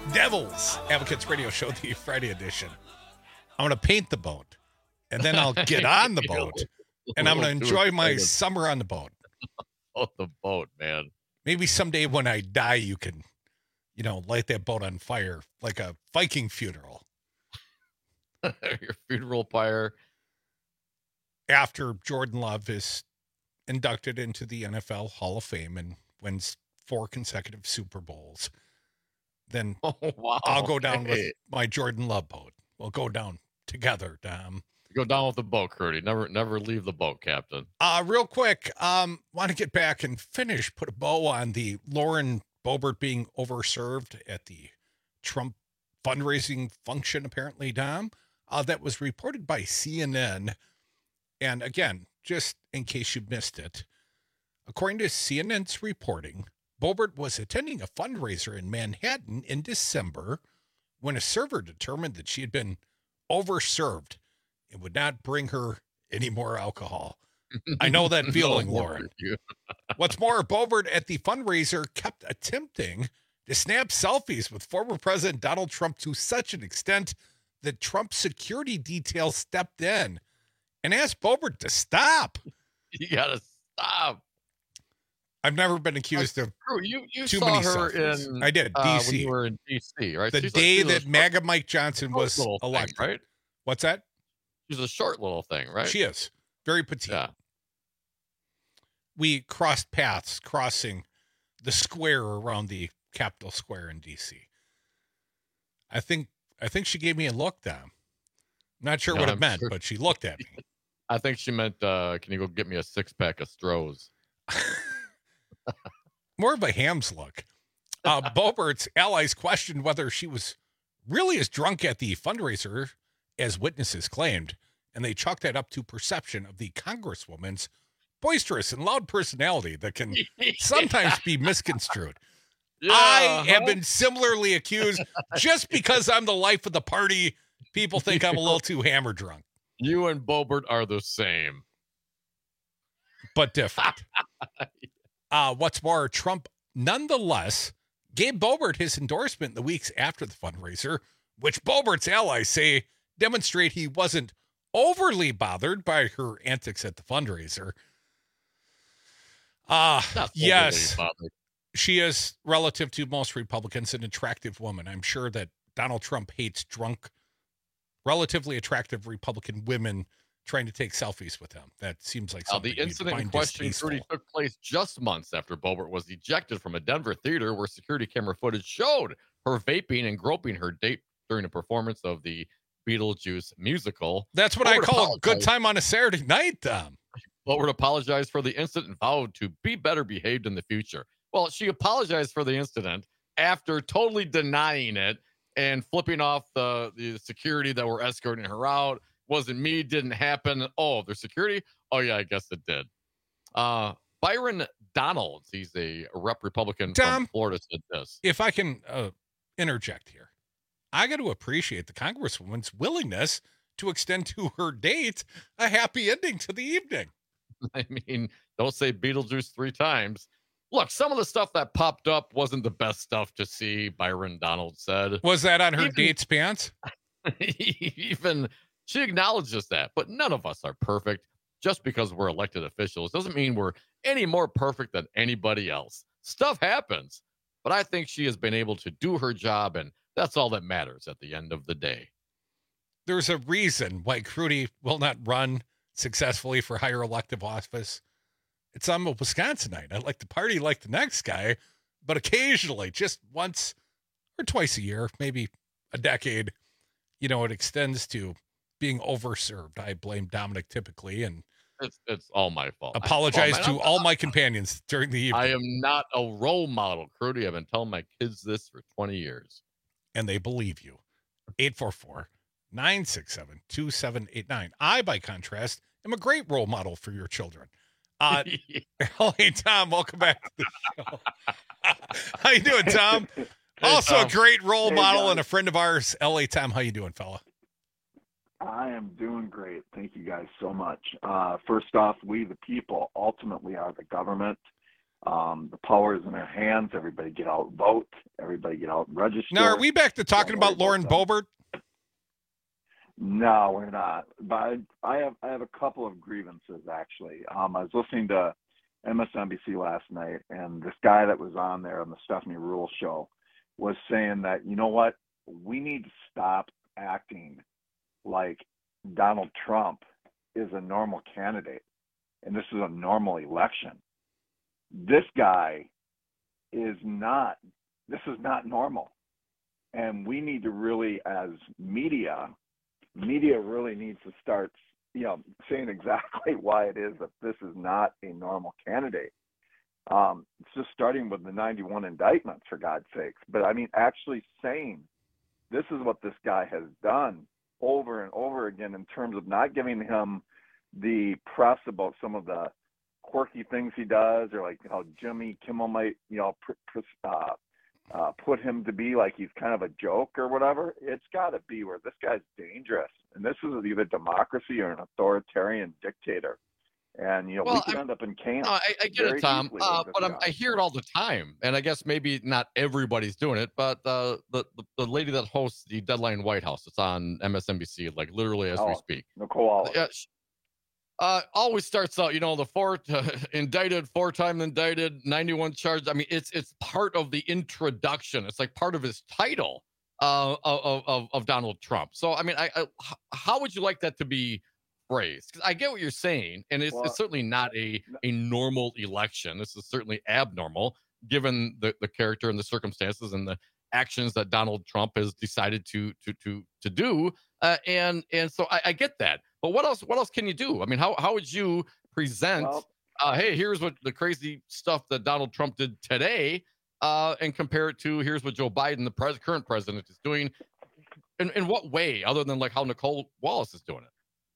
Devil's Advocates Radio Show, the Friday edition. I'm going to paint the boat, and then I'll get on the boat, and I'm going to enjoy my summer on the boat. Oh, the boat, man. Maybe someday when I die, you can, you know, light that boat on fire like a Viking funeral. Your funeral pyre. After Jordan Love is inducted into the N F L Hall of Fame and wins four consecutive Super Bowls, then oh, wow. I'll go down hey. with my Jordan Love boat. We'll go down together, Dom. Go down with the boat, Crudy. Never, never leave the boat, Captain. Uh, real quick, um, want to get back and finish, put a bow on the Lauren Boebert being overserved at the Trump fundraising function, apparently, Dom. Uh, that was reported by C N N. And again, just in case you missed it, according to C N N's reporting, Boebert was attending a fundraiser in Manhattan in December when a server determined that she had been overserved and would not bring her any more alcohol. I know that feeling, no, Lauren. What's more, Boebert at the fundraiser kept attempting to snap selfies with former President Donald Trump to such an extent that Trump's security detail stepped in and asked Boebert to stop. You gotta stop. I've never been accused of you, you too saw many her selfies. in, I did, D C. Uh, when you were in D C, right? The she's day a, that short, MAGA Mike Johnson was elected. Thing, right? What's that? She's a short little thing, right? She is. Very petite. Yeah. We crossed paths crossing the square around the Capitol Square in D C. I think I think she gave me a look, Dom. Not sure No, what I'm it meant, sure. but she looked at me. I think she meant, uh, can you go get me a six pack of Strohs? More of a Hams look. Uh, Boebert's allies questioned whether she was really as drunk at the fundraiser as witnesses claimed, and they chalked that up to perception of the Congresswoman's boisterous and loud personality that can sometimes be misconstrued. Yeah, I have huh? been similarly accused just because I'm the life of the party. People think I'm a little too hammer drunk. You and Boebert are the same. But different. uh, what's more, Trump nonetheless gave Boebert his endorsement in the weeks after the fundraiser, which Boebert's allies say demonstrate he wasn't overly bothered by her antics at the fundraiser. Uh, yes, bothered. She is, relative to most Republicans, an attractive woman. I'm sure that Donald Trump hates drunk, relatively attractive Republican women trying to take selfies with him. That seems like Uh, something the incident in you'd find question, distasteful. Trudy, took place just months after Boebert was ejected from a Denver theater where security camera footage showed her vaping and groping her date during a performance of the Beetlejuice musical. That's what Boebert I call a good apologized. time on a Saturday night, Tom. Boebert apologized for the incident and vowed to be better behaved in the future. Well, she apologized for the incident after totally denying it and flipping off the, the security that were escorting her out. Wasn't me, didn't happen. Oh, there's security? Oh, yeah, I guess it did. Uh, Byron Donalds, he's a rep Republican Tom, from Florida, said this. If I can uh, interject here, I got to appreciate the Congresswoman's willingness to extend to her date a happy ending to the evening. I mean, don't say Beetlejuice three times. Look, some of the stuff that popped up wasn't the best stuff to see, Byron Donald said. Was that on her Even- date's pants? Even she acknowledges that, but none of us are perfect. Just because we're elected officials doesn't mean we're any more perfect than anybody else. Stuff happens, but I think she has been able to do her job, and that's all that matters at the end of the day. There's a reason why Crudy will not run successfully for higher elective office. It's I'm a Wisconsinite. I like to party like the next guy, but occasionally, just once or twice a year, maybe a decade, you know, it extends to being overserved. I blame Dominic typically and It's it's all my fault. apologize I- oh, man, to I'm- all my companions during the evening. I am not a role model, Crudy. I've been telling my kids this for twenty years. And they believe you. eight four four, nine six seven, two seven eight nine. I, by contrast, am a great role model for your children. Uh, hey, Tom, welcome back to the show. How you doing, Tom? Also Tom. a great role Hey, model guys. and a friend of ours. L A Tom, how you doing, fella? I am doing great. Thank you guys so much. Uh, first off, we the people ultimately are the government. Um, the power is in their hands. Everybody get out, vote. Everybody get out and register. Now, are we back to talking about Lauren Boebert? No, we're not. But I, I have I have a couple of grievances actually. Um, I was listening to M S N B C last night, and this guy that was on there on the Stephanie Ruhle show was saying that, you know what, we need to stop acting like Donald Trump is a normal candidate, and this is a normal election. This guy is not. This is not normal, and we need to really, as media. Media really needs to start, you know, saying exactly why it is that this is not a normal candidate. Um, it's just starting with the ninety-one indictments, for God's sakes. But I mean, actually saying this is what this guy has done over and over again in terms of not giving him the press about some of the quirky things he does, or like how Jimmy Kimmel might, you know, pr- pr- uh, Uh, put him to be like he's kind of a joke or whatever. It's got to be where this guy's dangerous, and this is either democracy or an authoritarian dictator. And you know, Well, we could I'm- end up in camp. No, I, I get very it, Tom, easily uh, with this but I'm, guy. I hear it all the time, and I guess maybe not everybody's doing it. But uh, the, the the lady that hosts the Deadline White House, it's on M S N B C, like literally as we Oh, speak. Nicole Wallace. Yeah, sh- uh, always starts out, you know, the four uh, indicted, four time indicted, ninety-one charged. I mean, it's it's part of the introduction. It's like part of his title uh, of, of of Donald Trump. So, I mean, I, I h- how would you like that to be phrased? 'Cause I get what you're saying, and it's, Well, it's certainly not a a normal election. This is certainly abnormal, given the, the character and the circumstances and the actions that Donald Trump has decided to to to to do. Uh, and and so I, I get that. But what else? What else can you do? I mean, how how would you present? Well- uh, hey, here's what the crazy stuff that Donald Trump did today, uh, and compare it to here's what Joe Biden, the pres- current president, is doing. In in what way, other than like how Nicole Wallace is doing it?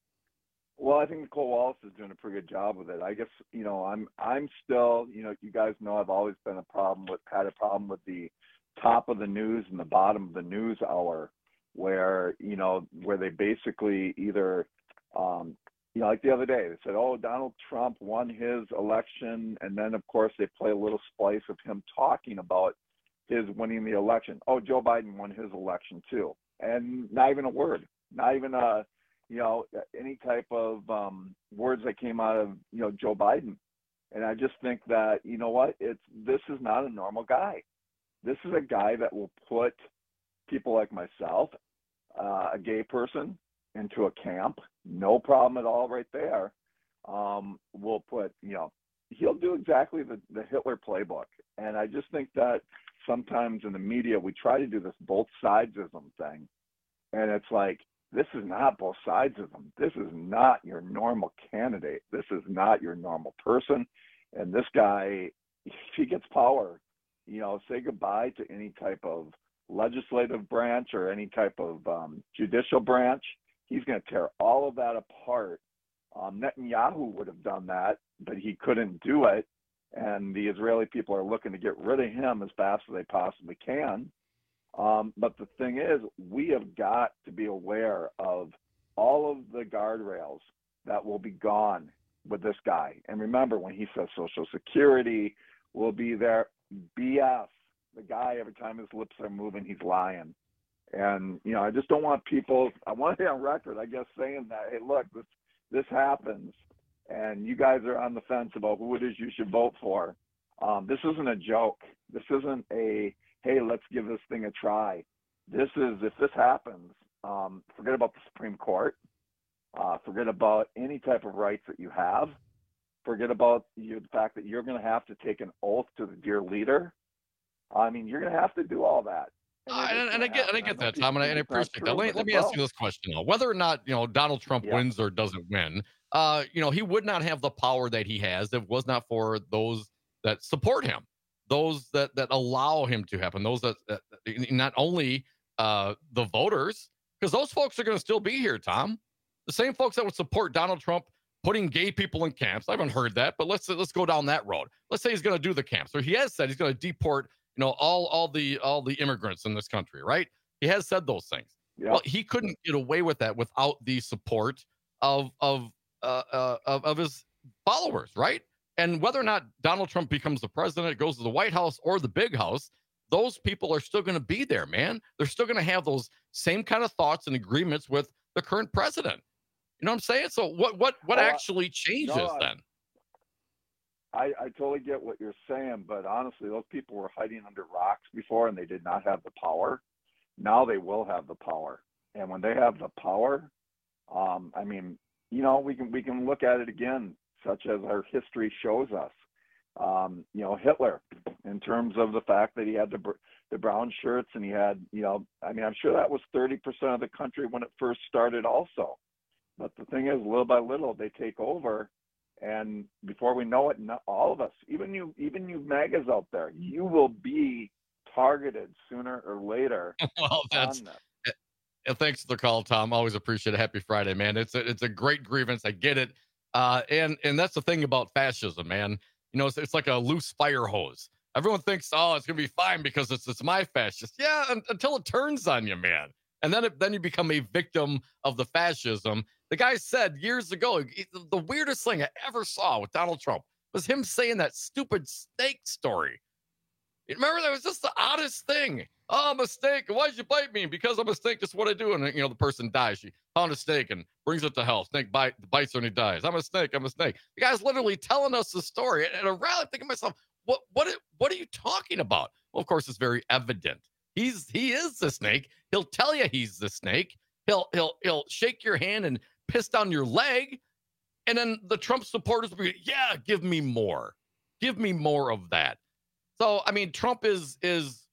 Well, I think Nicole Wallace is doing a pretty good job with it. I guess, you know, I'm I'm still, you know, you guys know I've always been a problem with had a problem with the top of the news and the bottom of the news hour, where, you know, where they basically either um you know, like the other day, they said, oh, Donald Trump won his election, and then of course they play a little splice of him talking about his winning the election. Oh, Joe Biden won his election too. And not even a word, not even a you know, any type of um, words that came out of, you know, Joe Biden. And I just think that, you know what, it's this is not a normal guy. This is a guy that will put people like myself, uh, a gay person, into a camp. No problem at all right there. Um, we'll put, you know, he'll do exactly the, the Hitler playbook. And I just think that sometimes in the media, we try to do this both sidesism thing. And it's like, this is not both sides of them. This is not your normal candidate. This is not your normal person. And this guy, if he gets power, you know, say goodbye to any type of legislative branch or any type of um, judicial branch. He's going to tear all of that apart. Um, Netanyahu would have done that, but he couldn't do it. And the Israeli people are looking to get rid of him as fast as they possibly can. Um, but the thing is, we have got to be aware of all of the guardrails that will be gone with this guy. And remember, when he says Social Security will be there, B S. The guy, every time his lips are moving, he's lying. And, you know, I just don't want people, I want to be on record, I guess, saying that, hey, look, this, this happens, and you guys are on the fence about who it is you should vote for. Um, this isn't a joke. This isn't a, hey, let's give this thing a try. This is, if this happens, um, forget about the Supreme Court. Uh, forget about any type of rights that you have. Forget about you, the fact that you're going to have to take an oath to the dear leader. I mean, you're going to have to do all that. And, Uh, and, and I get, and I get that, Tom, and I, and I it's not appreciate that. true, Let, but let me it ask will. you this question: though. Whether or not you know Donald Trump Yeah. wins or doesn't win, uh, you know, he would not have the power that he has if it was not for those that support him, those that that allow him to happen, those that, that not only uh, the voters, because those folks are going to still be here, Tom. The same folks that would support Donald Trump putting gay people in camps. I haven't heard that, but let's let's go down that road. Let's say he's going to do the camps, or he has said he's going to deport, you know, all all the all the immigrants in this country, right? He has said those things. Yeah. Well, he couldn't get away with that without the support of of uh, uh, of, of his followers, right? And whether or not Donald Trump becomes the president, goes to the White House or the big house, those people are still going to be there, man. They're still going to have those same kind of thoughts and agreements with the current president. You know what I'm saying? So what what what Well, actually changes no, I- then? I, I totally get what you're saying, but honestly, those people were hiding under rocks before and they did not have the power. Now they will have the power. And when they have the power, um, I mean, you know, we can we can look at it again, such as our history shows us. Um, you know, Hitler, in terms of the fact that he had the the brown shirts and he had, you know, I mean, I'm sure that was thirty percent of the country when it first started also. But the thing is, little by little, they take over. And before we know it, not all of us, even you, even you MAGAs out there, you will be targeted sooner or later. Well, that's and thanks for the call, Tom. Always appreciate it. Happy Friday, man. It's a, it's a great grievance. I get it. Uh, and and that's the thing about fascism, man. You know, it's, it's like a loose fire hose. Everyone thinks, oh, it's gonna be fine because it's it's my fascist. Yeah, un- until it turns on you, man. And then it, then you become a victim of the fascism. The guy said years ago, he, the weirdest thing I ever saw with Donald Trump was him saying that stupid snake story. You remember, that was just the oddest thing. Oh, I'm a snake. Why'd you bite me? Because I'm a snake. That's what I do. And, you know, the person dies. She found a snake and brings it to hell. Snake bite, bites her and he dies. I'm a snake. I'm a snake. The guy's literally telling us the story. And a rally, I'm thinking to myself, what, what, what are you talking about? Well, of course, it's very evident. He's he is the snake. He'll tell you he's the snake. He'll he'll he'll shake your hand and piss down your leg, and then the Trump supporters will be, yeah, give me more, give me more of that. So I mean, Trump is is,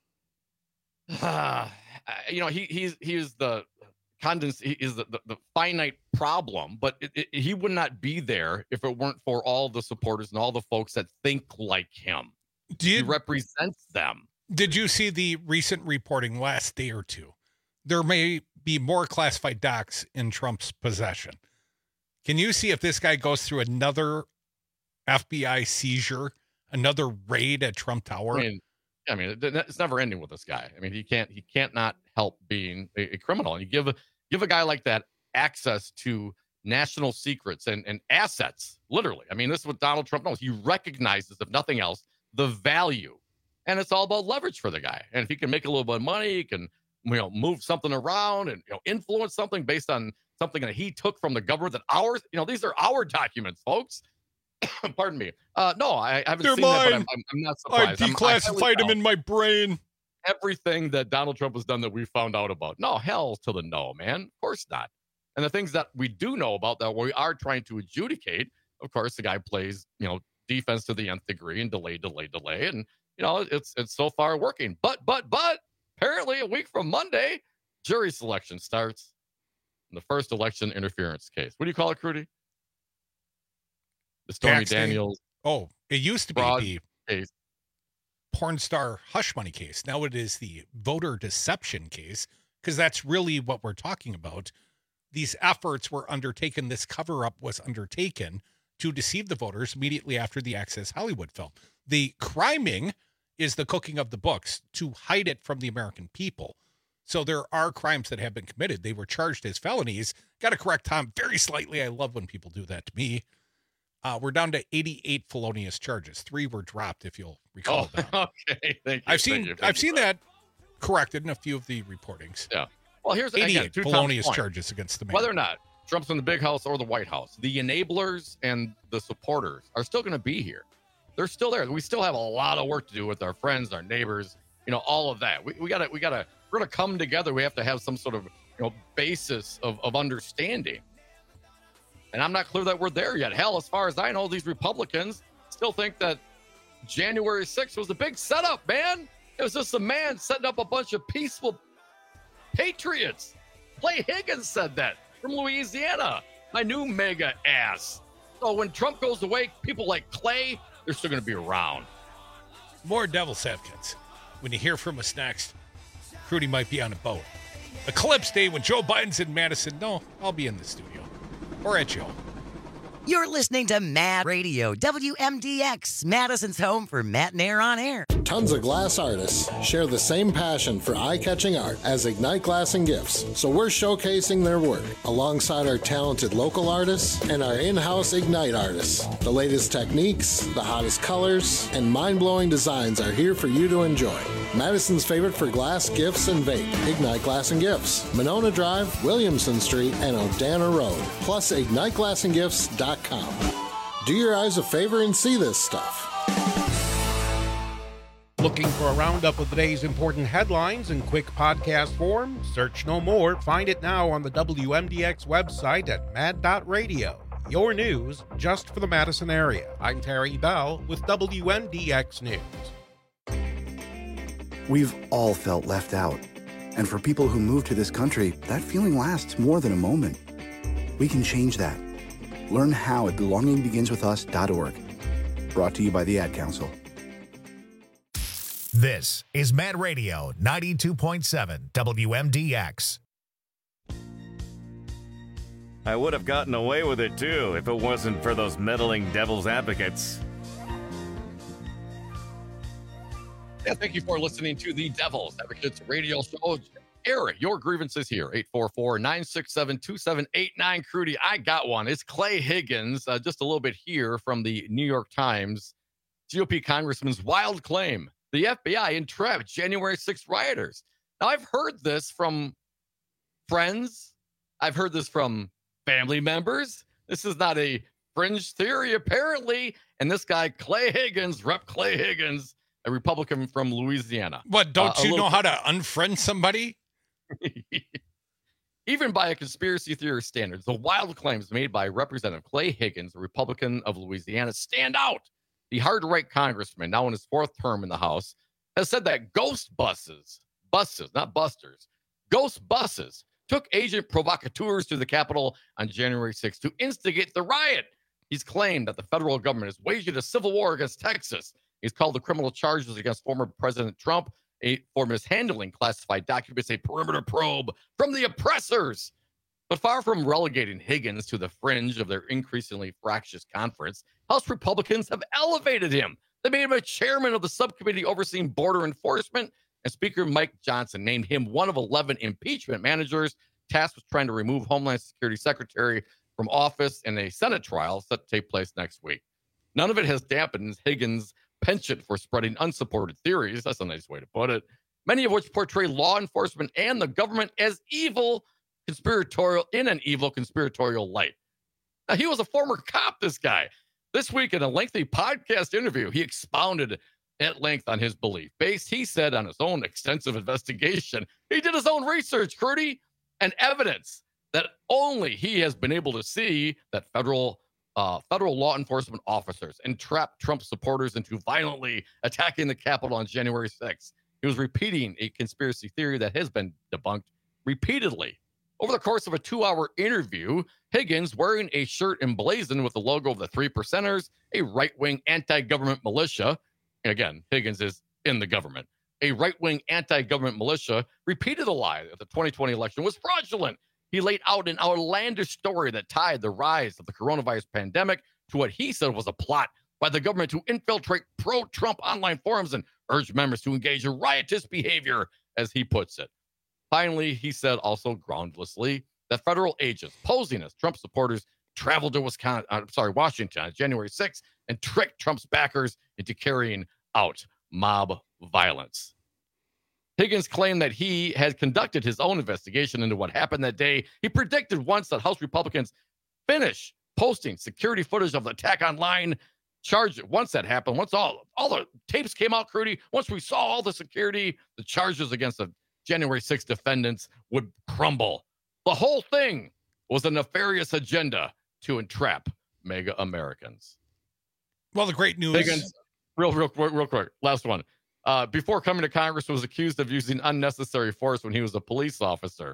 uh, you know, he he's he is the condens he is the, the, the finite problem, but it, it, he would not be there if it weren't for all the supporters and all the folks that think like him. Did, he represents them. Did you see the recent reporting last day or two? There may be more classified docs in Trump's possession. Can you see if this guy goes through another F B I seizure, another raid at Trump Tower? I mean, I mean, it's never ending with this guy. I mean, he can't he can't not help being a, a criminal. And you give a give a guy like that access to national secrets and, and assets, literally. I mean, this is what Donald Trump knows. He recognizes, if nothing else, the value. And it's all about leverage for the guy. And if he can make a little bit of money, he can, you know, move something around and, you know, influence something based on something that he took from the government that ours, you know, these are our documents, folks. Pardon me. Uh, no, I, I haven't They're seen mine. that, but I'm, I'm, I'm not surprised. I I'm- declassified I them in my brain. Everything that Donald Trump has done that we found out about. No, hell to the no, man. Of course not. And the things that we do know about that we are trying to adjudicate, of course, the guy plays, you know, defense to the nth degree and delay, delay, delay. And, you know, it's it's so far working. But, but, but, apparently a week from Monday, jury selection starts in the first election interference case. What do you call it, Crudy? The Stormy Tax day. Daniels. Oh, it used to be fraud the case. porn star hush money case. Now it is the voter deception case, because that's really what we're talking about. These efforts were undertaken. This cover up was undertaken to deceive the voters immediately after the Access Hollywood film. The criming is the cooking of the books to hide it from the American people. So there are crimes that have been committed. They were charged as felonies. Got to correct Tom very slightly. I love when people do that to me. Uh, we're down to eighty-eight felonious charges. Three were dropped, if you'll recall Oh, that. okay. Thank you. I've Thank seen you. Thank I've you seen for that corrected in a few of the reportings. Yeah. Well, here's again, eighty-eight to Tom's felonious point. charges against the man. Whether or not Trump's in the big house or the White House, the enablers and the supporters are still going to be here. They're still there. We still have a lot of work to do with our friends, our neighbors, you know, all of that. We, we gotta, we gotta, we're gonna come together. We have to have some sort of, you know, basis of, of understanding. And I'm not clear that we're there yet. Hell, as far as I know, these Republicans still think that January sixth was a big setup, man. It was just a man setting up a bunch of peaceful patriots. Clay Higgins said that from Louisiana. My new mega ass. So when Trump goes away, people like Clay, they're still going to be around. More devil's advocates. When you hear from us next, Crudy might be on a boat. Eclipse Day when Joe Biden's in Madison. No, I'll be in the studio. Or at Joe. You're listening to Mad Radio, W M D X, Madison's home for Matt and Air on Air. Tons of glass artists share the same passion for eye-catching art as Ignite Glass and Gifts, so we're showcasing their work alongside our talented local artists and our in-house Ignite artists. The latest techniques, the hottest colors, and mind-blowing designs are here for you to enjoy. Madison's favorite for glass, gifts, and vape, Ignite Glass and Gifts, Monona Drive, Williamson Street, and Odana Road, plus ignite glass and gifts dot com. Do your eyes a favor and see this stuff. Looking for a roundup of the day's important headlines in quick podcast form? Search no more. Find it now on the W M D X website at mad dot radio. Your news just for the Madison area. I'm Terry Bell with W M D X News. We've all felt left out. And for people who move to this country, that feeling lasts more than a moment. We can change that. Learn how at belonging begins with us dot org. Brought to you by the Ad Council. This is Mad Radio ninety-two point seven W M D X. I would have gotten away with it too if it wasn't for those meddling devil's advocates. Yeah, thank you for listening to the Devil's Advocates radio show. Air your grievances here, eight four four, nine six seven, two seven eight nine. Crudy, I got one. It's Clay Higgins, uh, just a little bit here from the New York Times. G O P congressman's wild claim. The F B I entrapped January sixth rioters. Now, I've heard this from friends. I've heard this from family members. This is not a fringe theory, apparently. And this guy, Clay Higgins, Rep Clay Higgins, a Republican from Louisiana. What, don't uh, you little... know how to unfriend somebody? Even by a conspiracy theory standards, the wild claims made by Representative Clay Higgins, a Republican of Louisiana, stand out. The hard-right congressman, now in his fourth term in the House, has said that ghost buses, buses, not busters, ghost buses took agent provocateurs to the Capitol on January sixth to instigate the riot. He's claimed that the federal government is waging a civil war against Texas. He's called the criminal charges against former President Trump a, for mishandling classified documents a perimeter probe from the oppressors. But far from relegating Higgins to the fringe of their increasingly fractious conference, House Republicans have elevated him. They made him a chairman of the subcommittee overseeing border enforcement, and Speaker Mike Johnson named him one of eleven impeachment managers tasked with trying to remove Homeland Security Secretary from office in a Senate trial set to take place next week. None of it has dampened Higgins' penchant for spreading unsupported theories. That's a nice way to put it. Many of which portray law enforcement and the government as evil, conspiratorial, in an evil conspiratorial light. Now, he was a former cop, this guy. This week, in a lengthy podcast interview, he expounded at length on his belief, based, he said, on his own extensive investigation. He did his own research, Crudy, and evidence that only he has been able to see that federal uh, federal law enforcement officers entrapped Trump supporters into violently attacking the Capitol on January sixth. He was repeating a conspiracy theory that has been debunked repeatedly. Over the course of a two-hour interview, Higgins, wearing a shirt emblazoned with the logo of the Three Percenters, a right-wing anti-government militia, again, Higgins is in the government, a right-wing anti-government militia, repeated a lie that the twenty twenty election was fraudulent. He laid out an outlandish story that tied the rise of the coronavirus pandemic to what he said was a plot by the government to infiltrate pro-Trump online forums and urge members to engage in riotous behavior, as he puts it. Finally, he said also groundlessly that federal agents posing as Trump supporters traveled to Wisconsin, uh, sorry, Washington on January sixth and tricked Trump's backers into carrying out mob violence. Higgins claimed that he had conducted his own investigation into what happened that day. He predicted once that House Republicans finish posting security footage of the attack online. Charge once that happened, once all, all the tapes came out, Crudy, once we saw all the security, the charges against the January sixth defendants would crumble. The whole thing was a nefarious agenda to entrap MAGA Americans. Well, the great news. Higgins, real, real, real, real quick. Last one. Uh, before coming to Congress, was accused of using unnecessary force when he was a police officer.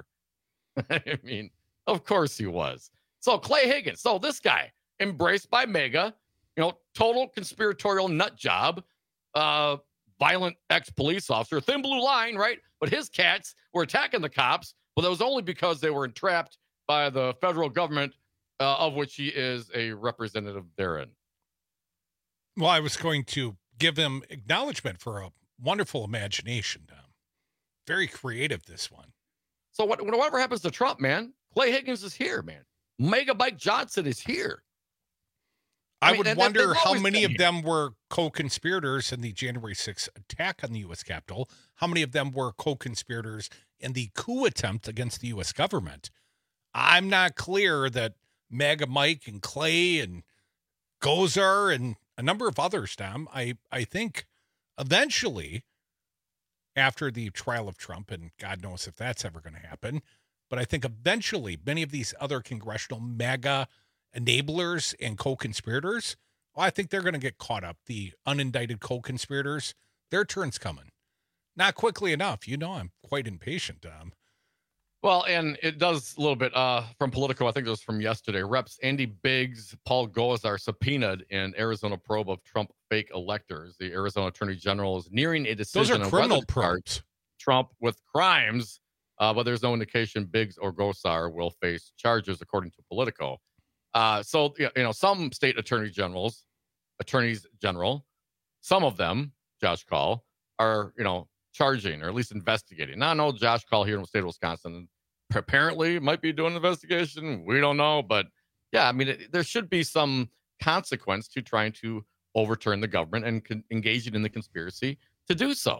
I mean, of course he was. So Clay Higgins. So this guy, embraced by MAGA, you know, total conspiratorial nut job, uh, violent ex-police officer, thin blue line, right? But his cats were attacking the cops, but that was only because they were entrapped by the federal government uh, of which he is a representative therein. Well, I was going to give him acknowledgement for a wonderful imagination, Tom. Very creative, this one. So what, whatever happens to Trump, man, Clay Higgins is here, man. Mega Mike Johnson is here. I, I mean, would and, wonder and how many of here. them were co-conspirators in the January sixth attack on the U S Capitol. How many of them were co-conspirators in the coup attempt against the U S government? I'm not clear that Mega Mike and Clay and Gosar and a number of others, Tom, I, I think eventually, after the trial of Trump, and God knows if that's ever going to happen, but I think eventually many of these other congressional MAGA enablers and co-conspirators, well, I think they're going to get caught up. The unindicted co-conspirators, their turn's coming. Not quickly enough. You know, I'm quite impatient, Tom. Well, and it does a little bit uh, from Politico. I think it was from yesterday. Reps Andy Biggs, Paul Gosar subpoenaed in Arizona probe of Trump fake electors. The Arizona Attorney General is nearing a decision Those are on criminal whether to charge probes. Trump with crimes, uh, but there's no indication Biggs or Gosar will face charges, according to Politico. Uh, so, you know, some state attorney generals, attorneys general, some of them, Josh Kaul, are, you know, charging or at least investigating. Now, I know Josh Kaul here in the state of Wisconsin apparently might be doing an investigation. We don't know. But yeah, I mean, it, there should be some consequence to trying to overturn the government and con- engaging in the conspiracy to do so.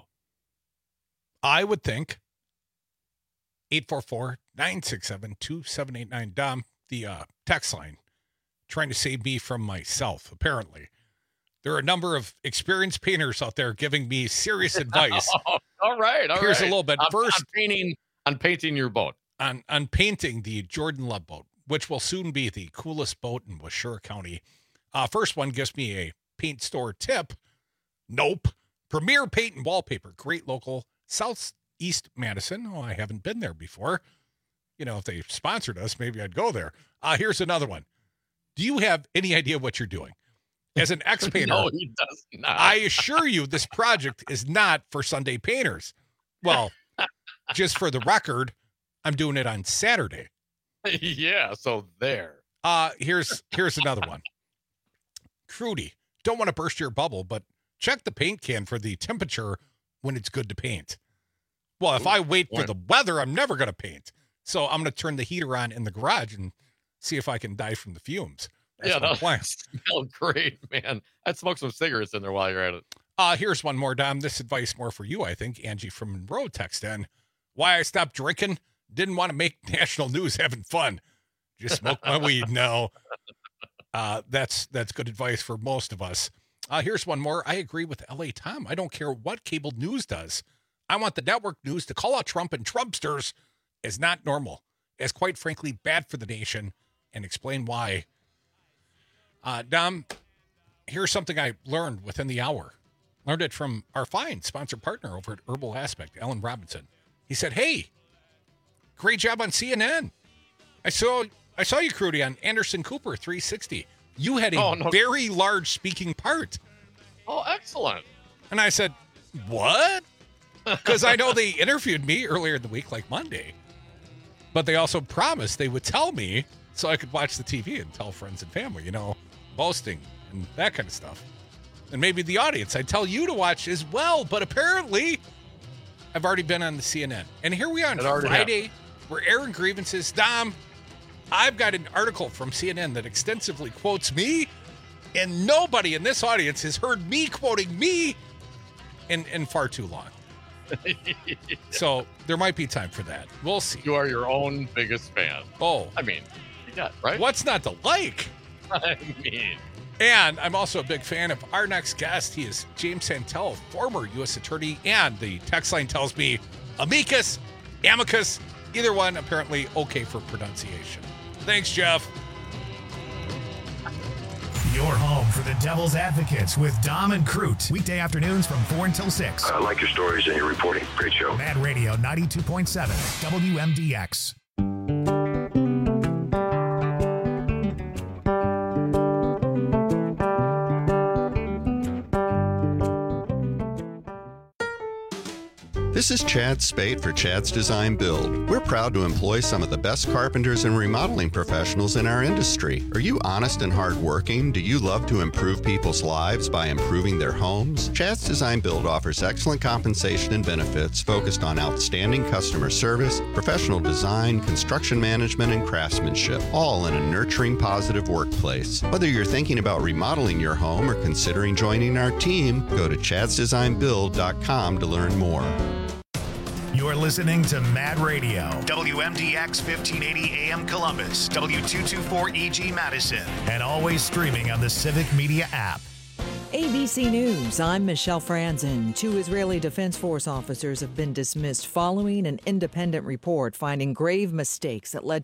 I would think. eight four four, nine six seven, two seven eight nine, Dom, the uh, text line, trying to save me from myself, apparently. There are a number of experienced painters out there giving me serious advice. Oh, all right. All Here's right. a little bit. I'm, First, I'm painting, I'm painting your boat. On, on painting the Jordan Love boat, which will soon be the coolest boat in Washoe County. Uh, first one gives me a paint store tip. Nope. Premier Paint and Wallpaper. Great local. Southeast Madison. Oh, I haven't been there before. You know, if they sponsored us, maybe I'd go there. Uh, here's another one. Do you have any idea what you're doing? As an ex-painter, No, he does not. I assure you this project is not for Sunday painters. Well, just for the record, I'm doing it on Saturday. Yeah, so there. Uh, here's here's another one. Crudy, don't want to burst your bubble, but check the paint can for the temperature when it's good to paint. Well, if Ooh, I wait for when? the weather, I'm never going to paint. So I'm going to turn the heater on in the garage and see if I can die from the fumes. That's yeah, my that plan. smells great, man. I'd smoke some cigarettes in there while you're at it. Uh, here's one more, Dom. This advice more for you, I think. Angie from Monroe text in. Why I stopped drinking? Didn't want to make national news having fun. Just smoke my weed now. Uh, that's that's good advice for most of us. Uh, here's one more. I agree with L A Tom. I don't care what cable news does. I want the network news to call out Trump and Trumpsters as not normal, as quite frankly bad for the nation, and explain why. Uh, Dom, here's something I learned within the hour. Learned it from our fine sponsor partner over at Herbal Aspect, Alan Robinson. He said, hey, great job on C N N. I saw I saw you, Crudy, on Anderson Cooper three sixty. You had a Oh, no. very large speaking part. Oh, excellent. And I said, what? Because I know they interviewed me earlier in the week, like Monday. But they also promised they would tell me so I could watch the T V and tell friends and family, you know, boasting and that kind of stuff. And maybe the audience, I'd tell you to watch as well. But apparently, I've already been on the C N N. And here we are on It already Friday. happened. We're airing grievances. Dom, I've got an article from C N N that extensively quotes me, and nobody in this audience has heard me quoting me in, in far too long. So there might be time for that. We'll see. You are your own biggest fan. Oh. I mean, yeah, right? What's not to like? I mean, And I'm also a big fan of our next guest. He is James Santel, former U S attorney, and the text line tells me amicus, amicus, either one apparently okay for pronunciation. Thanks, Jeff. Your home for the Devil's Advocates with Dom and Crute. Weekday afternoons from four until six. I like your stories and your reporting. Great show. Mad Radio ninety-two point seven W M D X. This is Chad Spate for Chad's Design Build. We're proud to employ some of the best carpenters and remodeling professionals in our industry. Are you honest and hardworking? Do you love to improve people's lives by improving their homes? Chad's Design Build offers excellent compensation and benefits focused on outstanding customer service, professional design, construction management, and craftsmanship, all in a nurturing, positive workplace. Whether you're thinking about remodeling your home or considering joining our team, go to chads design build dot com to learn more. You're listening to Mad Radio, W M D X fifteen eighty A M Columbus, W two twenty-four E G Madison, and always streaming on the Civic Media app. A B C News, I'm Michelle Franzen. Two Israeli Defense Force officers have been dismissed following an independent report finding grave mistakes that led